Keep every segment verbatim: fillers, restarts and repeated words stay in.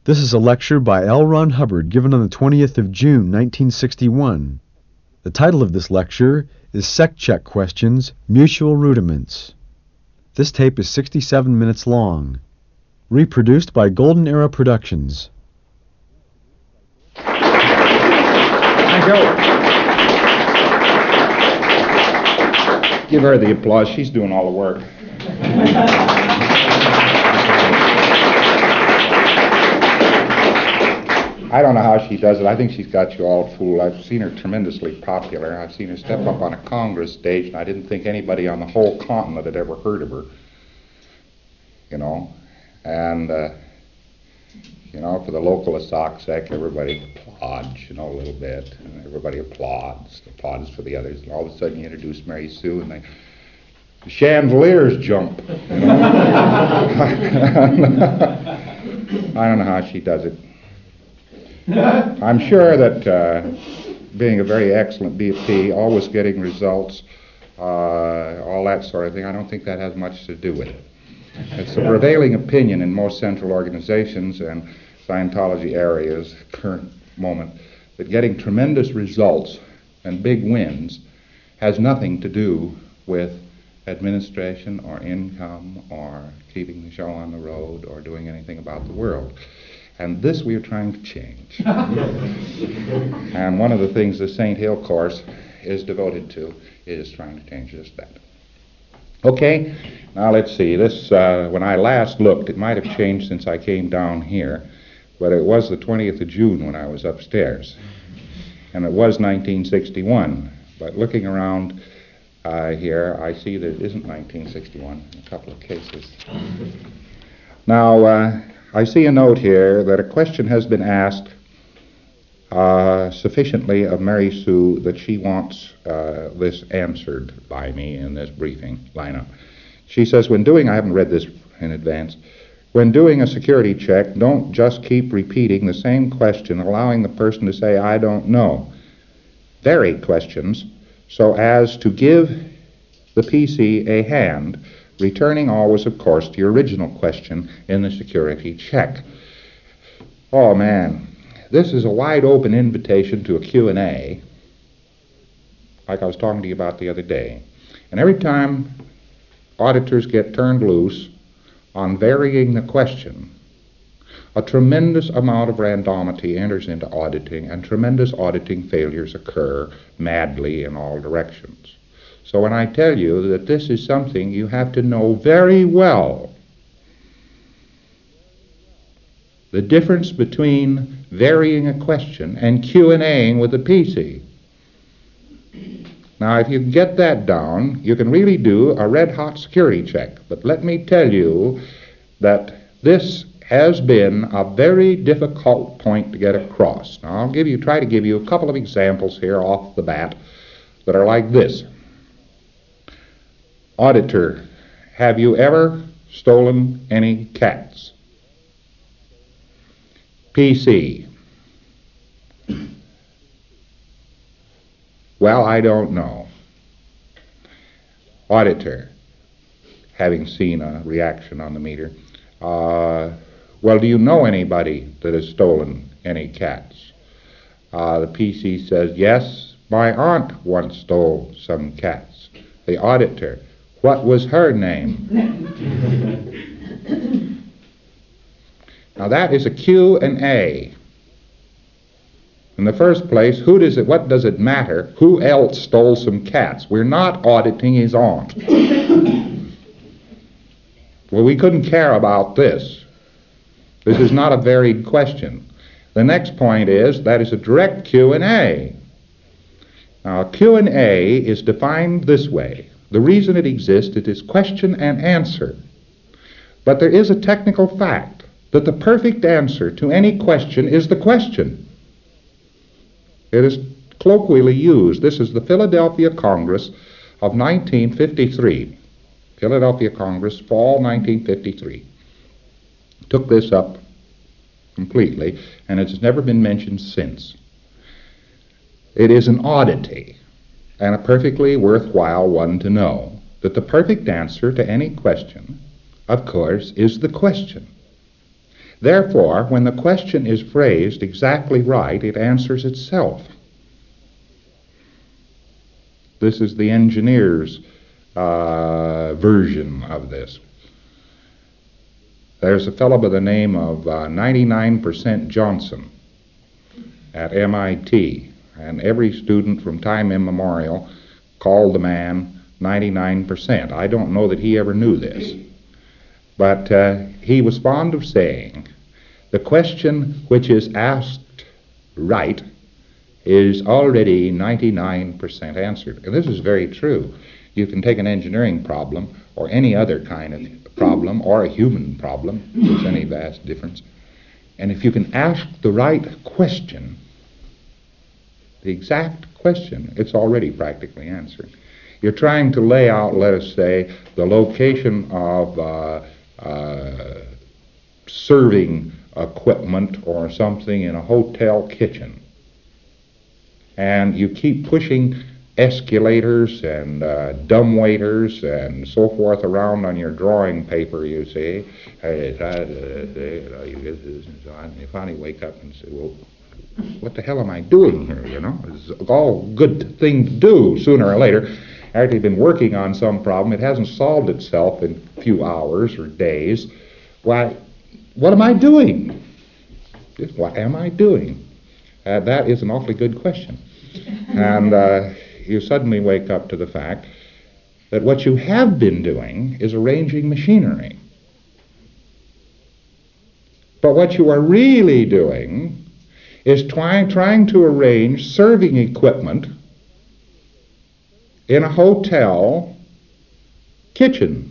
This is a lecture by L. Ron Hubbard given on the twentieth of June, nineteen sixty-one. The title of this lecture is Sec-Check Questions, Mutual Rudiments. This tape is sixty-seven minutes long. Reproduced by Golden Era Productions. Thank you. Give her the applause. She's doing all the work. I don't know how she does it. I think she's got you all fooled. I've seen her tremendously popular. I've seen her step up on a Congress stage, and I didn't think anybody on the whole continent had ever heard of her. You know, and, uh, you know, for the local Assaksek, everybody applauds, you know, a little bit. And everybody applauds, applauds for the others. And all of a sudden you introduce Mary Sue, and they, the chandeliers jump, you know. I don't know how she does it. I'm sure that uh, being a very excellent B P, always getting results, uh, all that sort of thing, I don't think that has much to do with it. It's the prevailing opinion in most central organizations and Scientology areas, current moment, that getting tremendous results and big wins has nothing to do with administration or income or keeping the show on the road or doing anything about the world. And this we are trying to change. And one of the things the Saint Hill course is devoted to is trying to change just that. Okay, now let's see. This, uh, when I last looked, it might have changed since I came down here, but it was the twentieth of June when I was upstairs. And it was nineteen sixty-one. But looking around uh, here, I see that it isn't nineteen sixty-one in a couple of cases. Now, uh, I see a note here that a question has been asked uh, sufficiently of Mary Sue that she wants uh, this answered by me in this briefing lineup. She says, when doing, I haven't read this in advance, when doing a security check, don't just keep repeating the same question, allowing the person to say, I don't know. Vary questions so as to give the P C a hand, returning always, of course, to your original question in the security check. Oh, man, this is a wide-open invitation to a Q and A, like I was talking to you about the other day. And every time auditors get turned loose on varying the question, a tremendous amount of randomity enters into auditing, and tremendous auditing failures occur madly in all directions. So when I tell you that this is something you have to know very well, the difference between varying a question and Q and A-ing with the P C. Now, if you get that down, you can really do a red-hot security check. But let me tell you that this has been a very difficult point to get across. Now, I'll give you, try to give you a couple of examples here off the bat that are like this. Auditor, have you ever stolen any cats? P C. Well, I don't know. Auditor, having seen a reaction on the meter, uh, well, do you know anybody that has stolen any cats? Uh, the P C says, yes, my aunt once stole some cats. The auditor, what was her name? Now that is a Q and A. In the first place, who does it, what does it matter? Who else stole some cats? We're not auditing his aunt. Well, we couldn't care about this. This is not a varied question. The next point is that is a direct Q and A. Now, a Q and A is defined this way. The reason it exists, it is question and answer. But there is a technical fact that the perfect answer to any question is the question. It is colloquially used. This is the Philadelphia Congress of nineteen fifty-three. Philadelphia Congress, fall nineteen fifty-three. Took this up completely, and it has never been mentioned since. It is an oddity, and a perfectly worthwhile one to know, that the perfect answer to any question, of course, is the question. Therefore, when the question is phrased exactly right, it answers itself. This is the engineer's uh, version of this. There's a fellow by the name of uh, ninety-nine percent Johnson at M I T, and every student from time immemorial called the man ninety-nine percent. I don't know that he ever knew this, but uh, he was fond of saying, the question which is asked right is already ninety-nine percent answered. And this is very true. You can take an engineering problem or any other kind of problem or a human problem, if there's any vast difference, and if you can ask the right question, the exact question, it's already practically answered. You're trying to lay out, let us say, the location of uh, uh, serving equipment or something in a hotel kitchen, and you keep pushing escalators and uh, dumbwaiters and so forth around on your drawing paper, you see. You finally wake up and say, well, what the hell am I doing here, you know? It's all a good thing to do sooner or later. After you've been working on some problem, it hasn't solved itself in a few hours or days. Why, what am I doing? What am I doing? Uh, that is an awfully good question. And uh, you suddenly wake up to the fact that what you have been doing is arranging machinery. But what you are really doing is try, trying to arrange serving equipment in a hotel kitchen.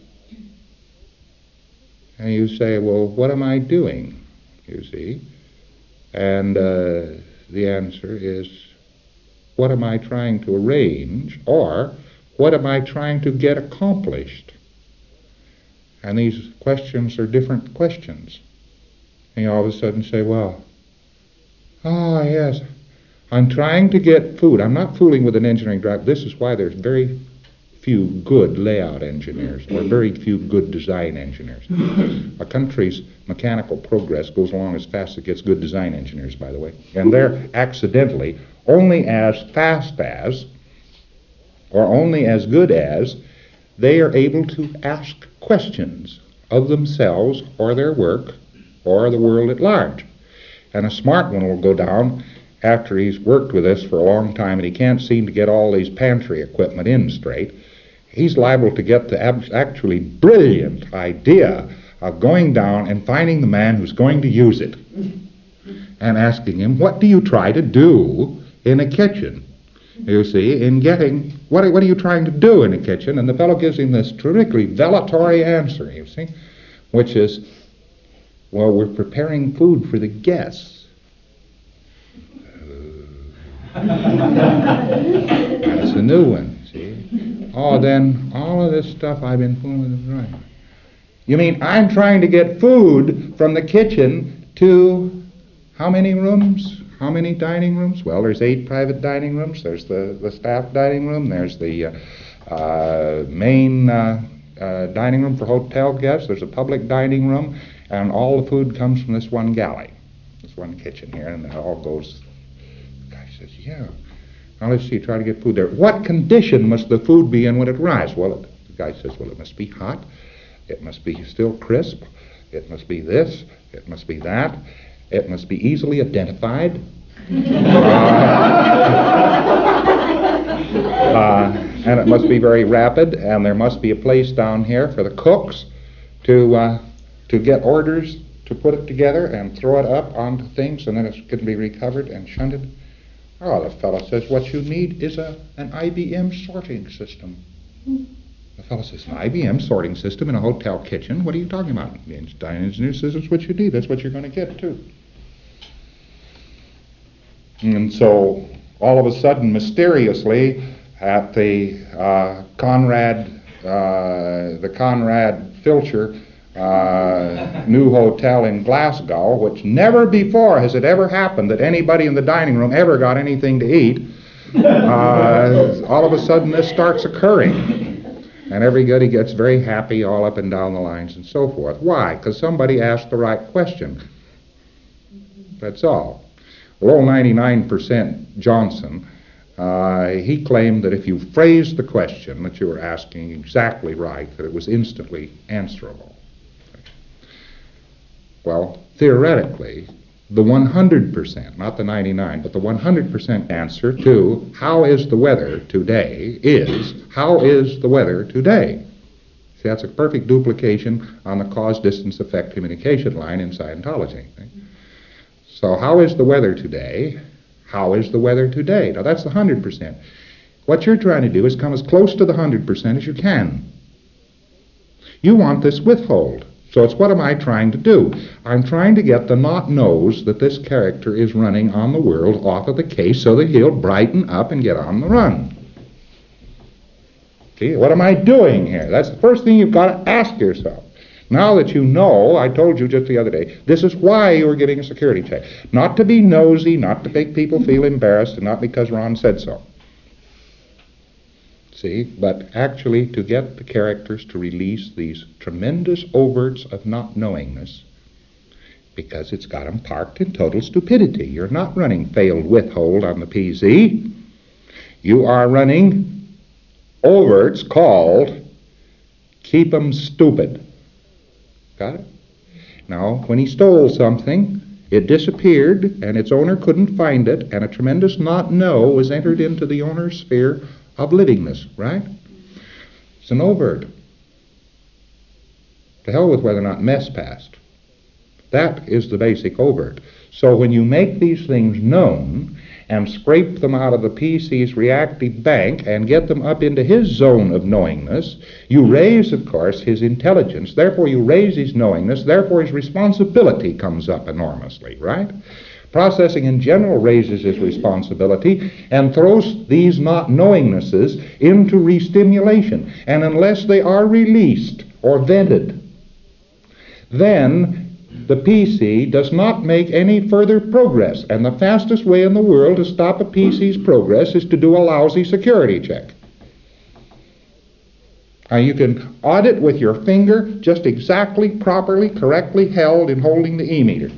And you say, well, what am I doing, you see? And uh, the answer is, what am I trying to arrange, or what am I trying to get accomplished? And these questions are different questions. And you all of a sudden say, well, ah, yes, I'm trying to get food. I'm not fooling with an engineering drive. This is why there's very few good layout engineers or very few good design engineers. A country's mechanical progress goes along as fast as it gets good design engineers, by the way. And they're accidentally only as fast as, or only as good as, they are able to ask questions of themselves or their work or the world at large. And a smart one will go down after he's worked with this for a long time and he can't seem to get all these pantry equipment in straight. He's liable to get the ab- actually brilliant idea of going down and finding the man who's going to use it and asking him, what do you try to do in a kitchen? You see, in getting, what are, what are you trying to do in a kitchen? And the fellow gives him this terrifically velatory answer, you see, which is, well, we're preparing food for the guests. Uh, that's a new one, see. Oh, then all of this stuff I've been fooling with is right. You mean I'm trying to get food from the kitchen to how many rooms? How many dining rooms? Well, there's eight private dining rooms. There's the, the staff dining room. There's the uh, uh, main uh, uh, dining room for hotel guests. There's a public dining room. And all the food comes from this one galley, this one kitchen here, and it all goes. The guy says, yeah. Now let's see, try to get food there. What condition must the food be in when it arrives? Well, the guy says, well, it must be hot. It must be still crisp. It must be this. It must be that. It must be easily identified. uh, uh, and it must be very rapid, and there must be a place down here for the cooks to uh, to get orders, to put it together and throw it up onto things, and then it can be recovered and shunted. Oh, the fellow says, what you need is a an I B M sorting system. The fellow says, an I B M sorting system in a hotel kitchen? What are you talking about? The engineer says, that's what you need. That's what you're going to get, too. And so, all of a sudden, mysteriously, at the uh, Conrad, uh, the Conrad Filcher uh, new hotel in Glasgow, which never before has it ever happened that anybody in the dining room ever got anything to eat, uh, all of a sudden this starts occurring. And everybody gets very happy all up and down the lines and so forth. Why? Because somebody asked the right question. That's all. Well, old ninety-nine percent Johnson, uh, he claimed that if you phrased the question that you were asking exactly right, that it was instantly answerable. Well, theoretically, the one hundred percent, not the ninety-nine, but the one hundred percent answer to how is the weather today is, how is the weather today? See, that's a perfect duplication on the cause-distance effect communication line in Scientology. So how is the weather today? How is the weather today? Now that's the one hundred percent. What you're trying to do is come as close to the one hundred percent as you can. You want this withhold. So it's what am I trying to do? I'm trying to get the not-knows that this character is running on the world off of the case so that he'll brighten up and get on the run. See, what am I doing here? That's the first thing you've got to ask yourself. Now that you know, I told you just the other day, this is why you were getting a security check. Not to be nosy, not to make people feel embarrassed, and not because Ron said so. See, but actually to get the characters to release these tremendous overts of not knowingness, because it's got them parked in total stupidity. You're not running failed withhold on the P Z. You are running overts called keep 'em stupid. Got it? Now, when he stole something, it disappeared, and its owner couldn't find it, and a tremendous not know was entered into the owner's sphere of livingness, right? It's an overt. To hell with whether or not mess passed. That is the basic overt. So when you make these things known and scrape them out of the P C's reactive bank and get them up into his zone of knowingness, you raise, of course, his intelligence. Therefore, you raise his knowingness. Therefore, his responsibility comes up enormously, right? Processing in general raises his responsibility and throws these not knowingnesses into restimulation. And unless they are released or vented, then the P C does not make any further progress. And the fastest way in the world to stop a P C's progress is to do a lousy security check. Now you can audit with your finger just exactly, properly, correctly held in holding the E-meter.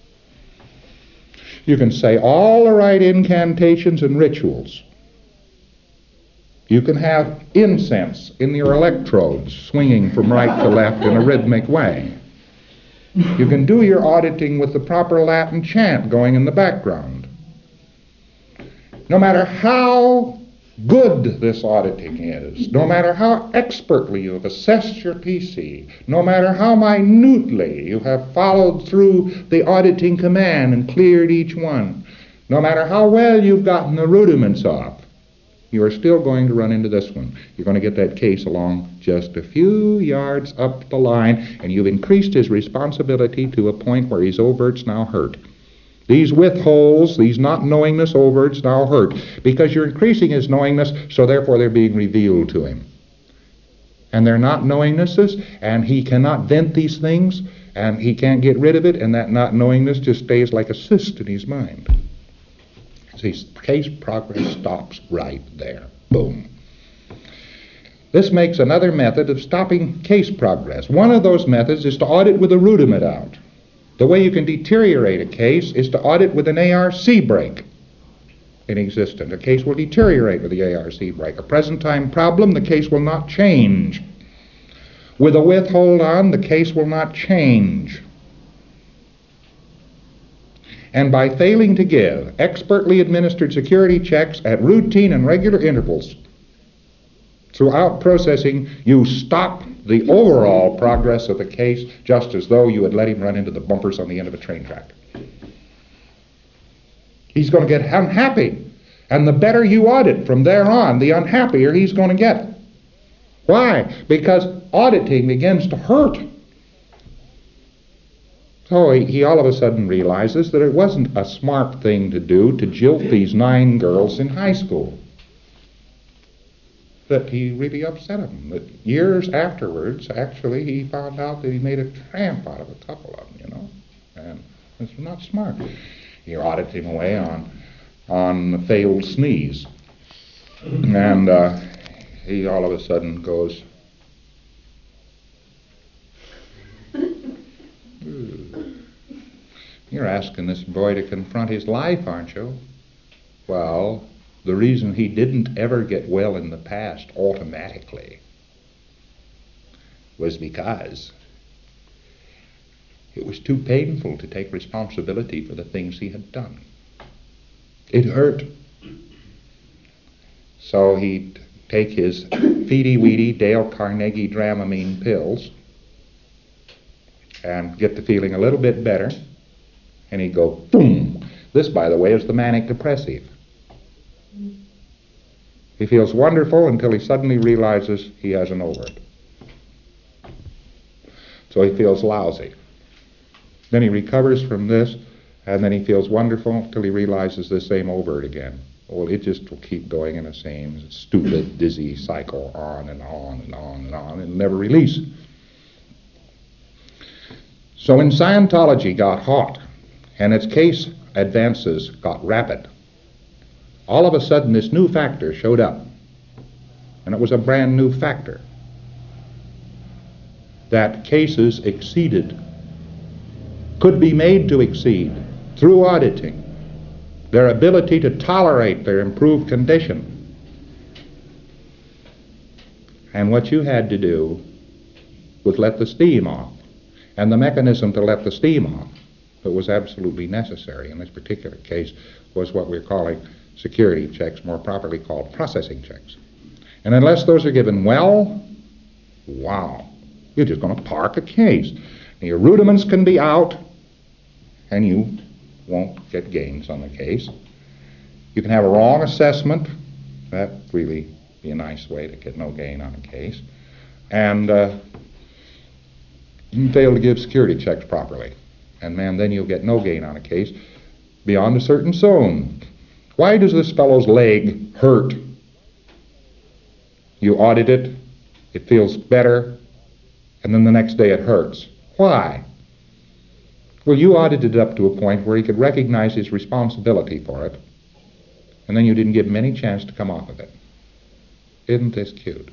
You can say all the right incantations and rituals. You can have incense in your electrodes swinging from right to left in a rhythmic way. You can do your auditing with the proper Latin chant going in the background. No matter how good this auditing is, no matter how expertly you have assessed your P C, no matter how minutely you have followed through the auditing command and cleared each one, no matter how well you've gotten the rudiments off, you are still going to run into this one. You're going to get that case along just a few yards up the line, and you've increased his responsibility to a point where his overts now hurt. These withholds, these not knowingness overts now hurt, because you're increasing his knowingness, so therefore they're being revealed to him. And they're not knowingnesses, and he cannot vent these things, and he can't get rid of it, and that not knowingness just stays like a cyst in his mind. See, case progress stops right there. Boom. This makes another method of stopping case progress. One of those methods is to audit with a rudiment out. The way you can deteriorate a case is to audit with an A R C break in existence. A case will deteriorate with the A R C break. A present time problem, the case will not change. With a withhold on, the case will not change. And by failing to give expertly administered security checks at routine and regular intervals throughout processing, you stop the overall progress of the case just as though you had let him run into the bumpers on the end of a train track. He's going to get unhappy. And the better you audit from there on, the unhappier he's going to get. Why? Because auditing begins to hurt. So he, he all of a sudden realizes that it wasn't a smart thing to do to jilt these nine girls in high school. That he really upset him. That years afterwards, actually, he found out that he made a tramp out of a couple of them, you know. And it's not smart. He audited him away on, on the failed sneeze. And uh, he all of a sudden goes, You're asking this boy to confront his life, aren't you? Well, the reason he didn't ever get well in the past automatically was because it was too painful to take responsibility for the things he had done. It hurt. So he'd take his feedy-weedy Dale Carnegie Dramamine pills and get the feeling a little bit better, and he'd go, boom. This, by the way, is the manic depressive. He feels wonderful until he suddenly realizes he has an overt. So he feels lousy. Then he recovers from this, and then he feels wonderful until he realizes the same overt again. Well, it just will keep going in the same stupid, dizzy cycle on and on and on and on and never release. So when Scientology got hot and its case advances got rapid, all of a sudden this new factor showed up. And it was a brand new factor. That cases exceeded, could be made to exceed through auditing, their ability to tolerate their improved condition. And what you had to do was let the steam off. And the mechanism to let the steam off that was absolutely necessary in this particular case was what we're calling security checks, more properly called processing checks. And unless those are given well, wow, you're just going to park a case. Now, your rudiments can be out, and you won't get gains on the case. You can have a wrong assessment. That really be a nice way to get no gain on a case. And uh, you can fail to give security checks properly. And man, then you'll get no gain on a case beyond a certain zone. Why does this fellow's leg hurt? You audit it, it feels better, and then the next day it hurts. Why? Well, you audited it up to a point where he could recognize his responsibility for it, and then you didn't give him any chance to come off of it. Isn't this cute?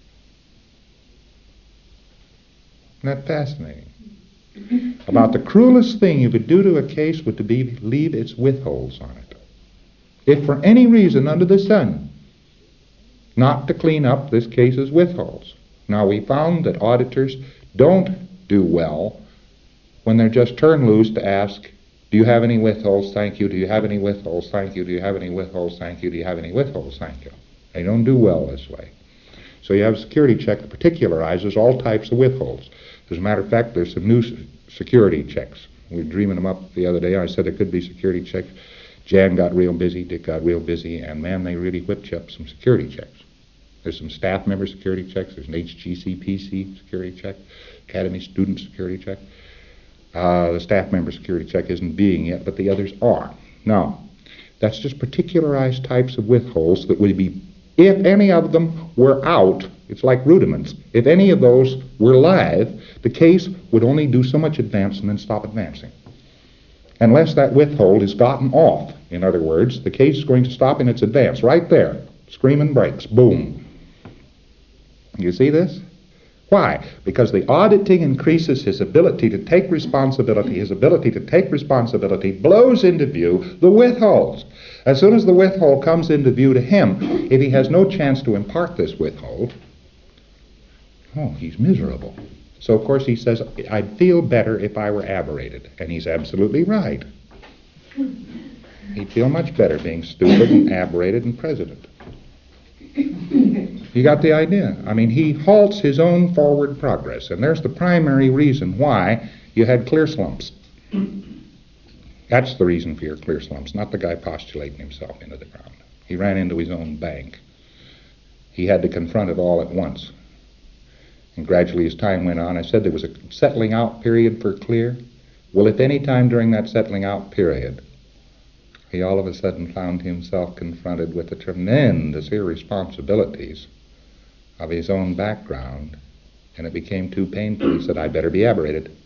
Isn't that fascinating? About the cruelest thing you could do to a case would to be leave its withholds on it. If for any reason under the sun, not to clean up this case's withholds. Now, we found that auditors don't do well when they're just turned loose to ask, do you have any withholds? Thank you. Do you have any withholds? Thank you. Do you have any withholds? Thank you. Do you have any withholds? Thank you. They don't do well this way. So you have a security check that particularizes all types of withholds. As a matter of fact, there's some new security checks. We were dreaming them up the other day. I said there could be security checks. Jan got real busy, Dick got real busy, and man, they really whipped you up some security checks. There's some staff member security checks. There's an H G C P C security check, Academy student security check. Uh, the staff member security check isn't being yet, but the others are. Now, that's just particularized types of withholds that would be, if any of them were out, it's like rudiments. If any of those were live, the case would only do so much advance and then stop advancing. Unless that withhold is gotten off, in other words, the case is going to stop in its advance right there. Screaming brakes. Boom. You see this? Why? Because the auditing increases his ability to take responsibility. His ability to take responsibility blows into view the withholds. As soon as the withhold comes into view to him, if he has no chance to impart this withhold, oh, he's miserable. So, of course, he says, I'd feel better if I were aberrated. And he's absolutely right. He'd feel much better being stupid and aberrated and president. You got the idea? I mean, he halts his own forward progress, and there's the primary reason why you had clear slumps. That's the reason for your clear slumps, not the guy postulating himself into the ground. He ran into his own bank. He had to confront it all at once. And gradually, as time went on, I said there was a settling out period for clear. Well, if any time during that settling out period, he all of a sudden found himself confronted with the tremendous irresponsibilities of his own background, and it became too painful. He said, I'd better be aberrated.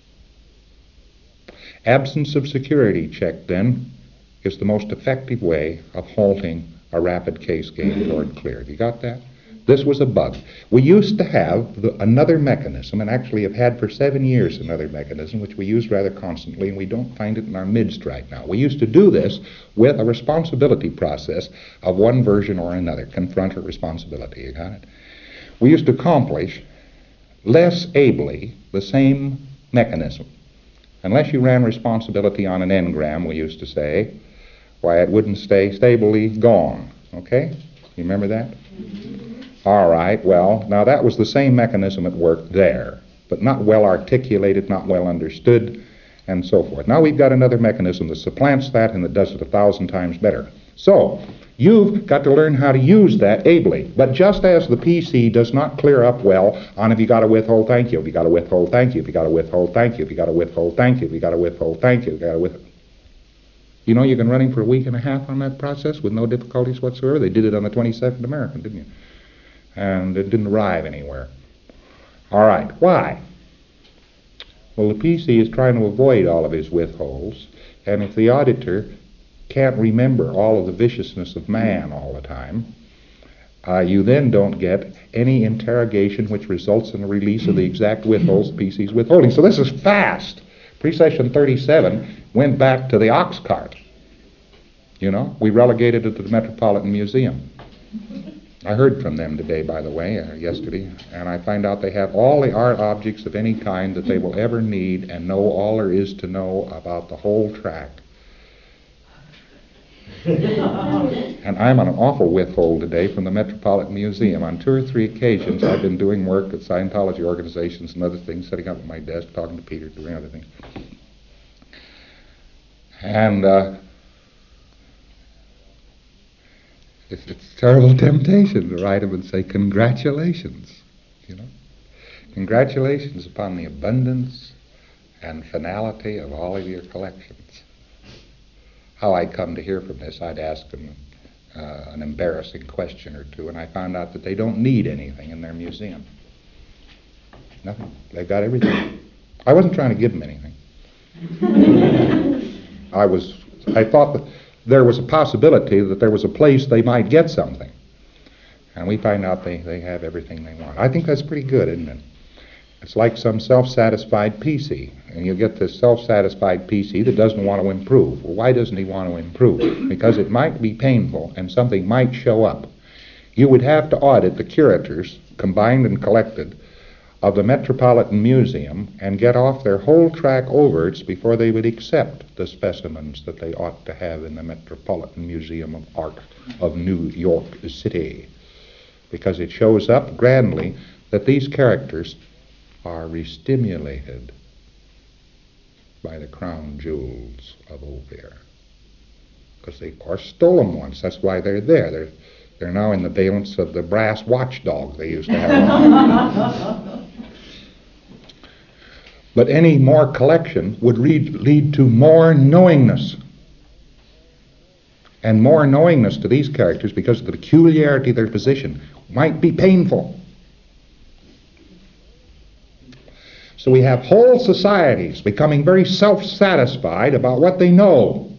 Absence of security check, then, is the most effective way of halting a rapid case gain toward clear. Have you got that? This was a bug. We used to have the, another mechanism, and actually have had for seven years another mechanism, which we use rather constantly, and we don't find it in our midst right now. We used to do this with a responsibility process of one version or another, confront or responsibility, you got it? We used to accomplish less ably the same mechanism. Unless you ran responsibility on an engram, we used to say, why, it wouldn't stay stably gone, okay? You remember that? All right, well, now that was the same mechanism at work there, but not well articulated, not well understood, and so forth. Now we've got another mechanism that supplants that and that does it a thousand times better. So, you've got to learn how to use that ably. But just as the P C does not clear up well on if you got to withhold thank you, if you got to withhold thank you, if you got to withhold thank you, if you got to withhold thank you, if you got to withhold thank you, if you got to withhold. You know you can run him for a week and a half on that process with no difficulties whatsoever. They did it on the twenty-second American, didn't you? And it didn't arrive anywhere. All right, why? Well, the P C is trying to avoid all of his withholds, and if the auditor can't remember all of the viciousness of man all the time, uh, you then don't get any interrogation which results in the release of the exact withholds the P C is withholding. So this is fast. Precession thirty-seven went back to the ox cart. You know, we relegated it to the Metropolitan Museum. I heard from them today, by the way, uh, yesterday, and I find out they have all the art objects of any kind that they will ever need and know all there is to know about the whole track. And I'm on an awful withhold today from the Metropolitan Museum. On two or three occasions I've been doing work at Scientology organizations and other things, sitting up at my desk, talking to Peter, doing other things. And uh, it's, it's a terrible temptation to write them and say, congratulations, you know. Congratulations upon the abundance and finality of all of your collections. How I'd come to hear from this, I'd ask them uh, an embarrassing question or two, and I found out that they don't need anything in their museum. Nothing. They've got everything. I wasn't trying to give them anything. I was. I thought that there was a possibility that there was a place they might get something, and we find out they, they have everything they want. I think that's pretty good, isn't it? It's like some self-satisfied P C, and you get this self-satisfied P C that doesn't want to improve. Well, why doesn't he want to improve? Because it might be painful and something might show up. You would have to audit the curators, combined and collected, of the Metropolitan Museum and get off their whole track overts before they would accept the specimens that they ought to have in the Metropolitan Museum of Art of New York City. Because it shows up grandly that these characters are restimulated by the crown jewels of Ophir. Because they are stolen once. That's why they're there. They're, they're now in the valence of the brass watchdog they used to have. But any more collection would lead, lead to more knowingness. And more knowingness to these characters, because of the peculiarity of their position, might be painful. So we have whole societies becoming very self-satisfied about what they know.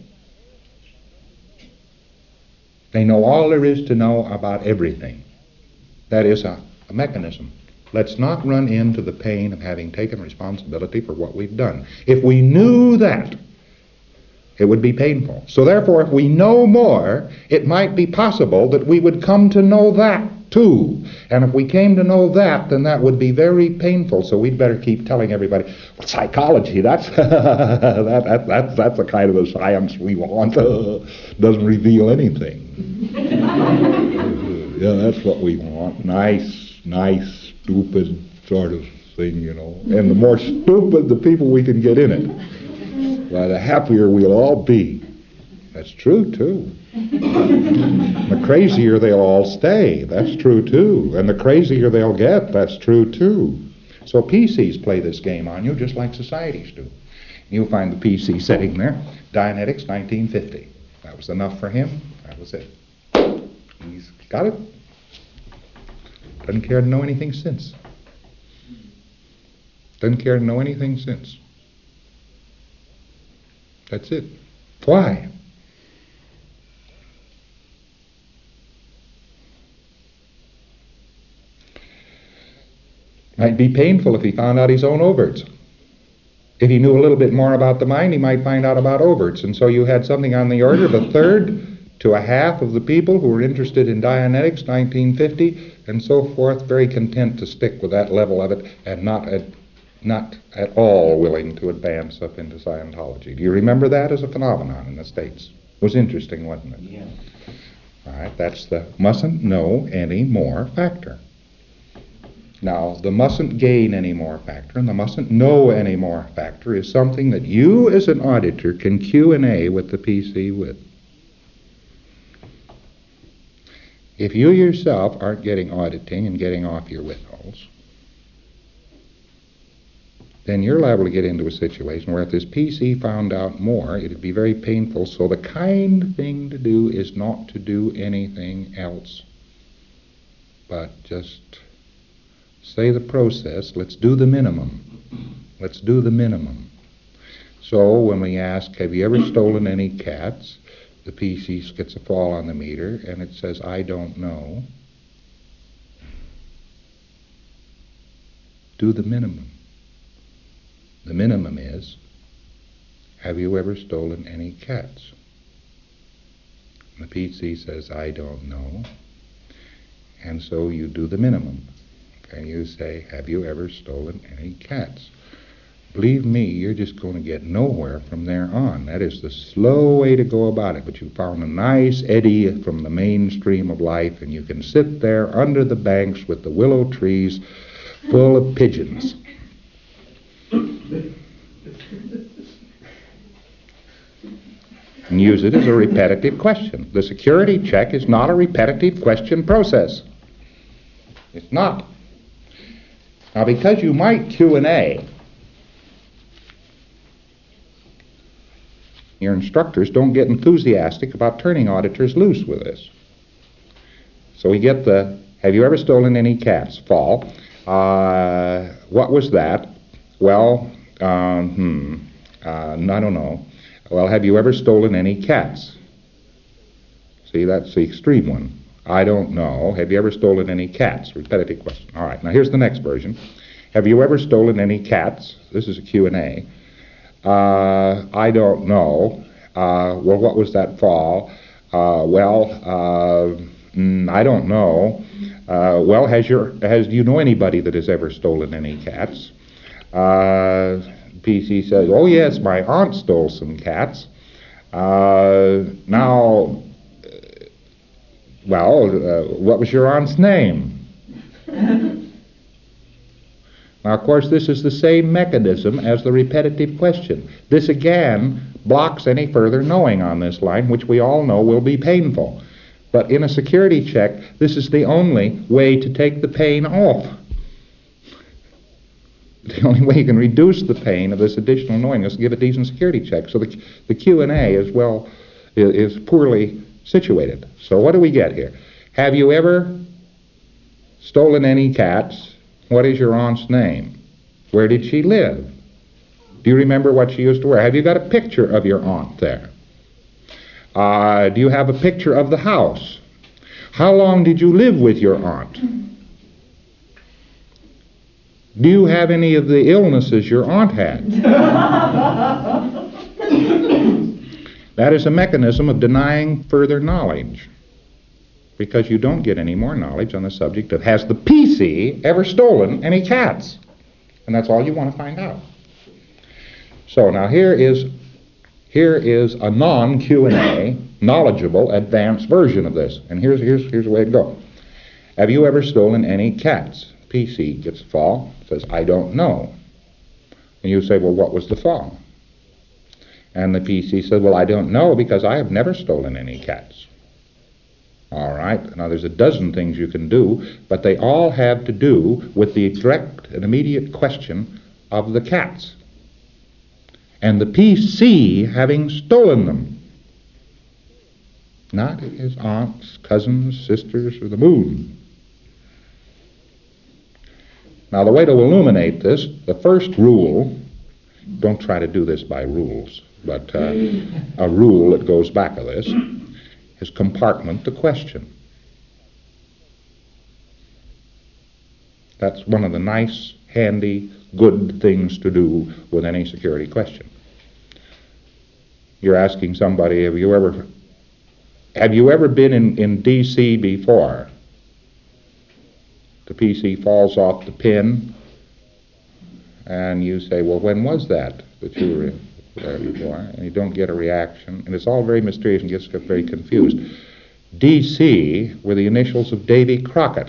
They know all there is to know about everything. That is a, a mechanism. Let's not run into the pain of having taken responsibility for what we've done. If we knew that, it would be painful. So therefore, if we know more, it might be possible that we would come to know that too. And if we came to know that, then that would be very painful. So we'd better keep telling everybody, well, psychology, that's that, that, that's, that's the kind of a science we want. Uh, doesn't reveal anything. Yeah, that's what we want. Nice, nice, stupid sort of thing, you know. And the more stupid the people we can get in it, why, the happier we'll all be. That's true, too. The crazier they'll all stay. That's true, too. And the crazier they'll get. That's true, too. So P Cs play this game on you just like societies do. You'll find the P C sitting there. Dianetics, nineteen fifty. That was enough for him. That was it. He's got it. Doesn't care to know anything since. Doesn't care to know anything since. That's it. Why? Might be painful if he found out his own overts. If he knew a little bit more about the mind, he might find out about overts. And so you had something on the order of a third to a half of the people who were interested in Dianetics, nineteen fifty, and so forth, very content to stick with that level of it and not at, not at all willing to advance up into Scientology. Do you remember that as a phenomenon in the States? It was interesting, wasn't it? Yeah. All right, that's the mustn't know any more factor. Now, the mustn't gain any more factor and the mustn't know any more factor is something that you as an auditor can Q and A with the P C with. If you yourself aren't getting auditing and getting off your windholes, then you're liable to get into a situation where if this P C found out more, it'd be very painful. So the kind thing to do is not to do anything else, but just say the process, let's do the minimum. Let's do the minimum. So when we ask, have you ever stolen any cats? The P C gets a fall on the meter and it says, I don't know. Do the minimum. The minimum is, have you ever stolen any cats? And the P C says, I don't know. And so you do the minimum. And you say, have you ever stolen any cats? Believe me, you're just going to get nowhere from there on. That is the slow way to go about it. But you found a nice eddy from the mainstream of life, and you can sit there under the banks with the willow trees full of pigeons. And use it as a repetitive question. The security check is not a repetitive question process. It's not. Now, because you might Q and A, your instructors don't get enthusiastic about turning auditors loose with this. So we get the, have you ever stolen any cats? Fall. Uh, what was that? Well, um, hmm, uh, I don't know. Well, have you ever stolen any cats? See, that's the extreme one. I don't know. Have you ever stolen any cats? Repetitive question. All right, now here's the next version. Have you ever stolen any cats? This is a Q and A. Uh, I don't know. Uh, well, what was that fall? Uh, well, uh, mm, I don't know. Uh, well, has your has do you know anybody that has ever stolen any cats? Uh, P C says, oh yes, my aunt stole some cats. Uh, now, well, uh, what was your aunt's name? Now, of course, this is the same mechanism as the repetitive question. This, again, blocks any further knowing on this line, which we all know will be painful. But in a security check, this is the only way to take the pain off. The only way you can reduce the pain of this additional knowing is to give a decent security check. So the, the Q and A is, well, is poorly situated. So what do we get here? Have you ever stolen any cats? What is your aunt's name? Where did she live? Do you remember what she used to wear? Have you got a picture of your aunt there? Uh, do you have a picture of the house? How long did you live with your aunt? Do you have any of the illnesses your aunt had? That is a mechanism of denying further knowledge, because you don't get any more knowledge on the subject of, has the P C ever stolen any cats? And that's all you want to find out. So now here is here is a non-Q and A, knowledgeable, advanced version of this. And here's here's here's the way to go. Have you ever stolen any cats? P C gets a fall, says, I don't know. And you say, well, what was the fall? And the P C says, well, I don't know because I have never stolen any cats. All right, now there's a dozen things you can do, but they all have to do with the direct and immediate question of the cats and the P C having stolen them, not his aunts, cousins, sisters, or the moon. Now the way to illuminate this, the first rule, don't try to do this by rules, but uh, a rule that goes back of this, is compartment the question. That's one of the nice, handy, good things to do with any security question. You're asking somebody, have you ever have you ever been in, in D C before? The P C falls off the pin, and you say, well, when was that that you were there before? And you don't get a reaction, and it's all very mysterious and gets very confused. D C were the initials of Davy Crockett.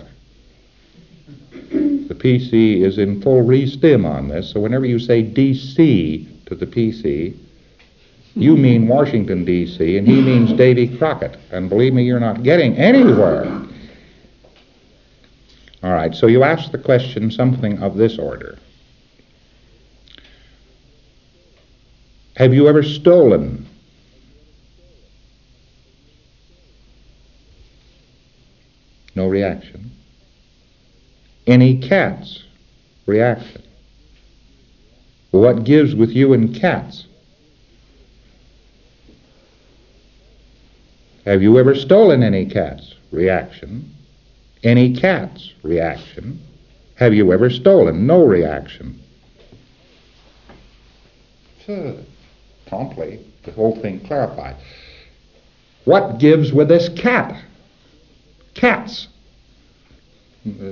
The P C is in full re-stim on this, so whenever you say D C to the P C, you mean Washington, D C, and he means Davy Crockett. And believe me, you're not getting anywhere. All right, so you ask the question something of this order. Have you ever stolen? No reaction. Any cats? Reaction. What gives with you and cats? Have you ever stolen any cats? Reaction. Any cats? Reaction. Have you ever stolen? No reaction. So, promptly, the whole thing clarified. What gives with this cat? Cats. Uh,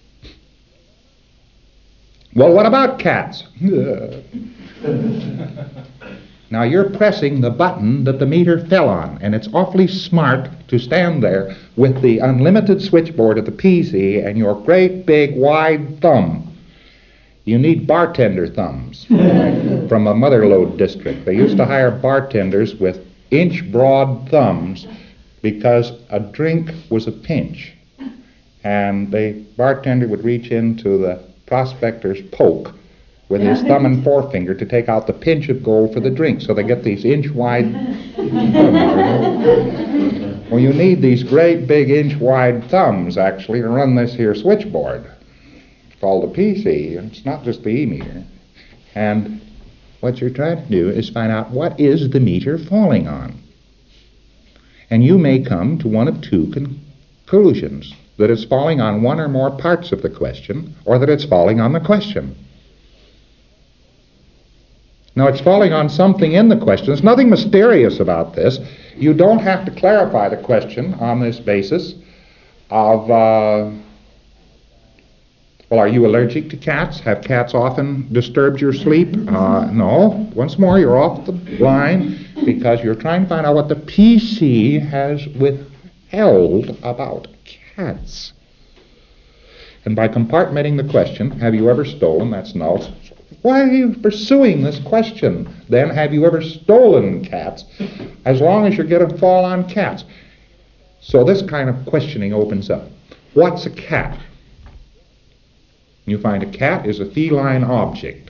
well, what about cats? Now you're pressing the button that the meter fell on, and it's awfully smart to stand there with the unlimited switchboard of the P C and your great big wide thumb. You need bartender thumbs from a motherlode district. They used to hire bartenders with inch broad thumbs because a drink was a pinch. And the bartender would reach into the prospector's poke with his thumb and forefinger to take out the pinch of gold for the drink. So they get these inch-wide... Well, you need these great big inch-wide thumbs, actually, to run this here switchboard. It's called a P C, and it's not just the E-meter. And what you're trying to do is find out what is the meter falling on. And you may come to one of two conclusions, that it's falling on one or more parts of the question, or that it's falling on the question. Now, it's falling on something in the question. There's nothing mysterious about this. You don't have to clarify the question on this basis of, uh, well, are you allergic to cats? Have cats often disturbed your sleep? Uh, no. Once more, you're off the line because you're trying to find out what the P C has withheld about cats. And by compartmenting the question, have you ever stolen? That's null. Why are you pursuing this question? Then, have you ever stolen cats? As long as you're going to fall on cats. So this kind of questioning opens up. What's a cat? You find a cat is a feline object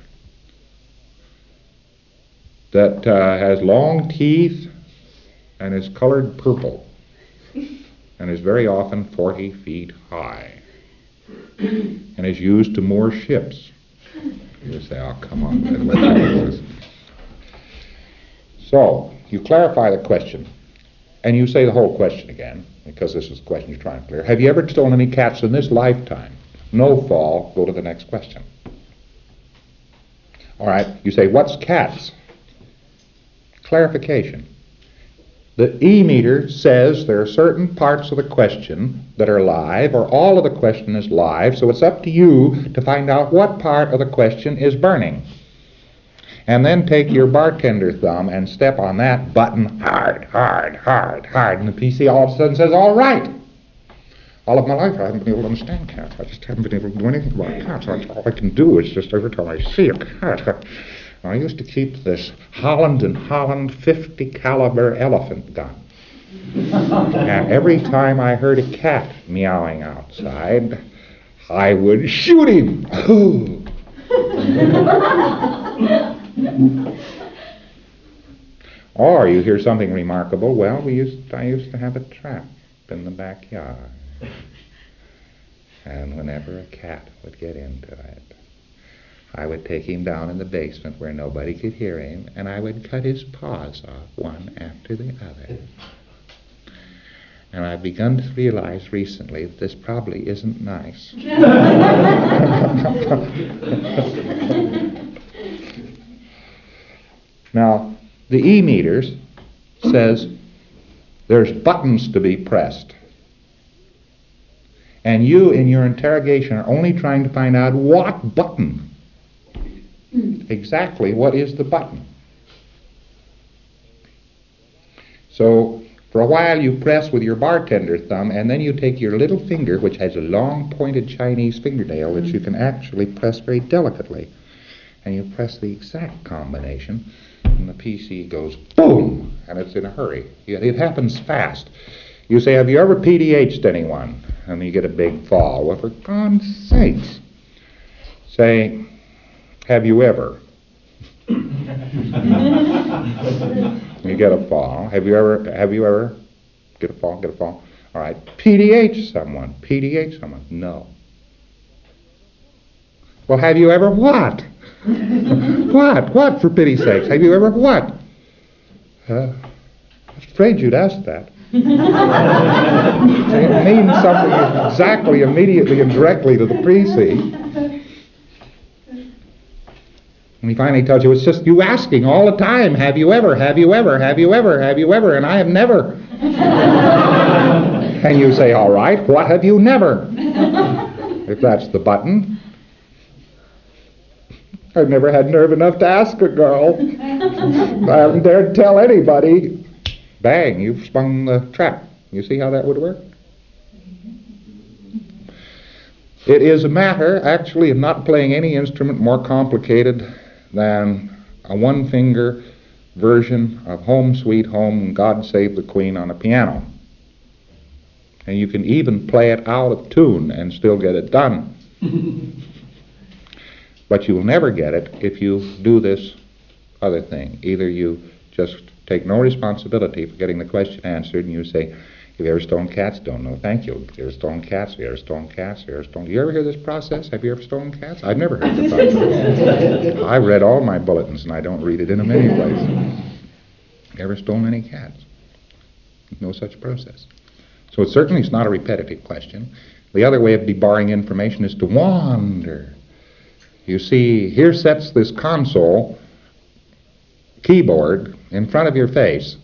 that uh, has long teeth and is colored purple and is very often forty feet high and is used to moor ships. You say, oh, come on. So, you clarify the question, and you say the whole question again, because this is the question you're trying to clear. Have you ever stolen any cats in this lifetime? No fall, go to the next question. All right, you say, what's cats? Clarification. The E-meter says there are certain parts of the question that are live, or all of the question is live, so it's up to you to find out what part of the question is burning. And then take your bartender thumb and step on that button hard, hard, hard, hard, and the P C all of a sudden says, all right. All of my life I haven't been able to understand cats. I just haven't been able to do anything about cats. All I can do is just every time I see a cat... I used to keep this Holland and Holland fifty caliber elephant gun. And every time I heard a cat meowing outside, I would shoot him. Or you hear something remarkable. Well, we used I used to have a trap in the backyard. And whenever a cat would get into it, I would take him down in the basement where nobody could hear him, and I would cut his paws off one after the other. And I've begun to realize recently that this probably isn't nice. Now, the E-meters says there's buttons to be pressed. And you, in your interrogation, are only trying to find out what button. Exactly what is the button. So, for a while you press with your bartender thumb, and then you take your little finger, which has a long pointed Chinese fingernail that you can actually press very delicately, and you press the exact combination, and the P C goes boom, and it's in a hurry. It happens fast. You say, have you ever P D H'd anyone? And you get a big fall. Well, for God's sakes. Say, have you ever? You get a fall. Have you ever, have you ever, get a fall, get a fall? All right, P D H someone, P D H someone. No. Well, have you ever what? What? What, for pity's sakes? Have you ever what? Uh, I was afraid you'd ask that. It means something exactly, immediately, and directly to the P C. And he finally tells you, it's just you asking all the time, have you ever, have you ever, have you ever, have you ever, and I have never. And you say, all right, what have you never? If that's the button. I've never had nerve enough to ask a girl. I haven't dared tell anybody. Bang, you've sprung the trap. You see how that would work? It is a matter, actually, of not playing any instrument more complicated than a one-finger version of Home Sweet Home, God Save the Queen on a piano. And you can even play it out of tune and still get it done. But you will never get it if you do this other thing. Either you just take no responsibility for getting the question answered and you say, have you ever stolen cats? Don't know. Thank you. Have you ever stolen cats? Have you ever stolen cats? Have you ever stolen... Do you ever hear this process? Have you ever stolen cats? I've never heard the process. I read all my bulletins and I don't read it in them anyways. Have you ever stolen any cats? No such process. So it certainly is not a repetitive question. The other way of debarring information is to wander. You see, here sets this console keyboard in front of your face,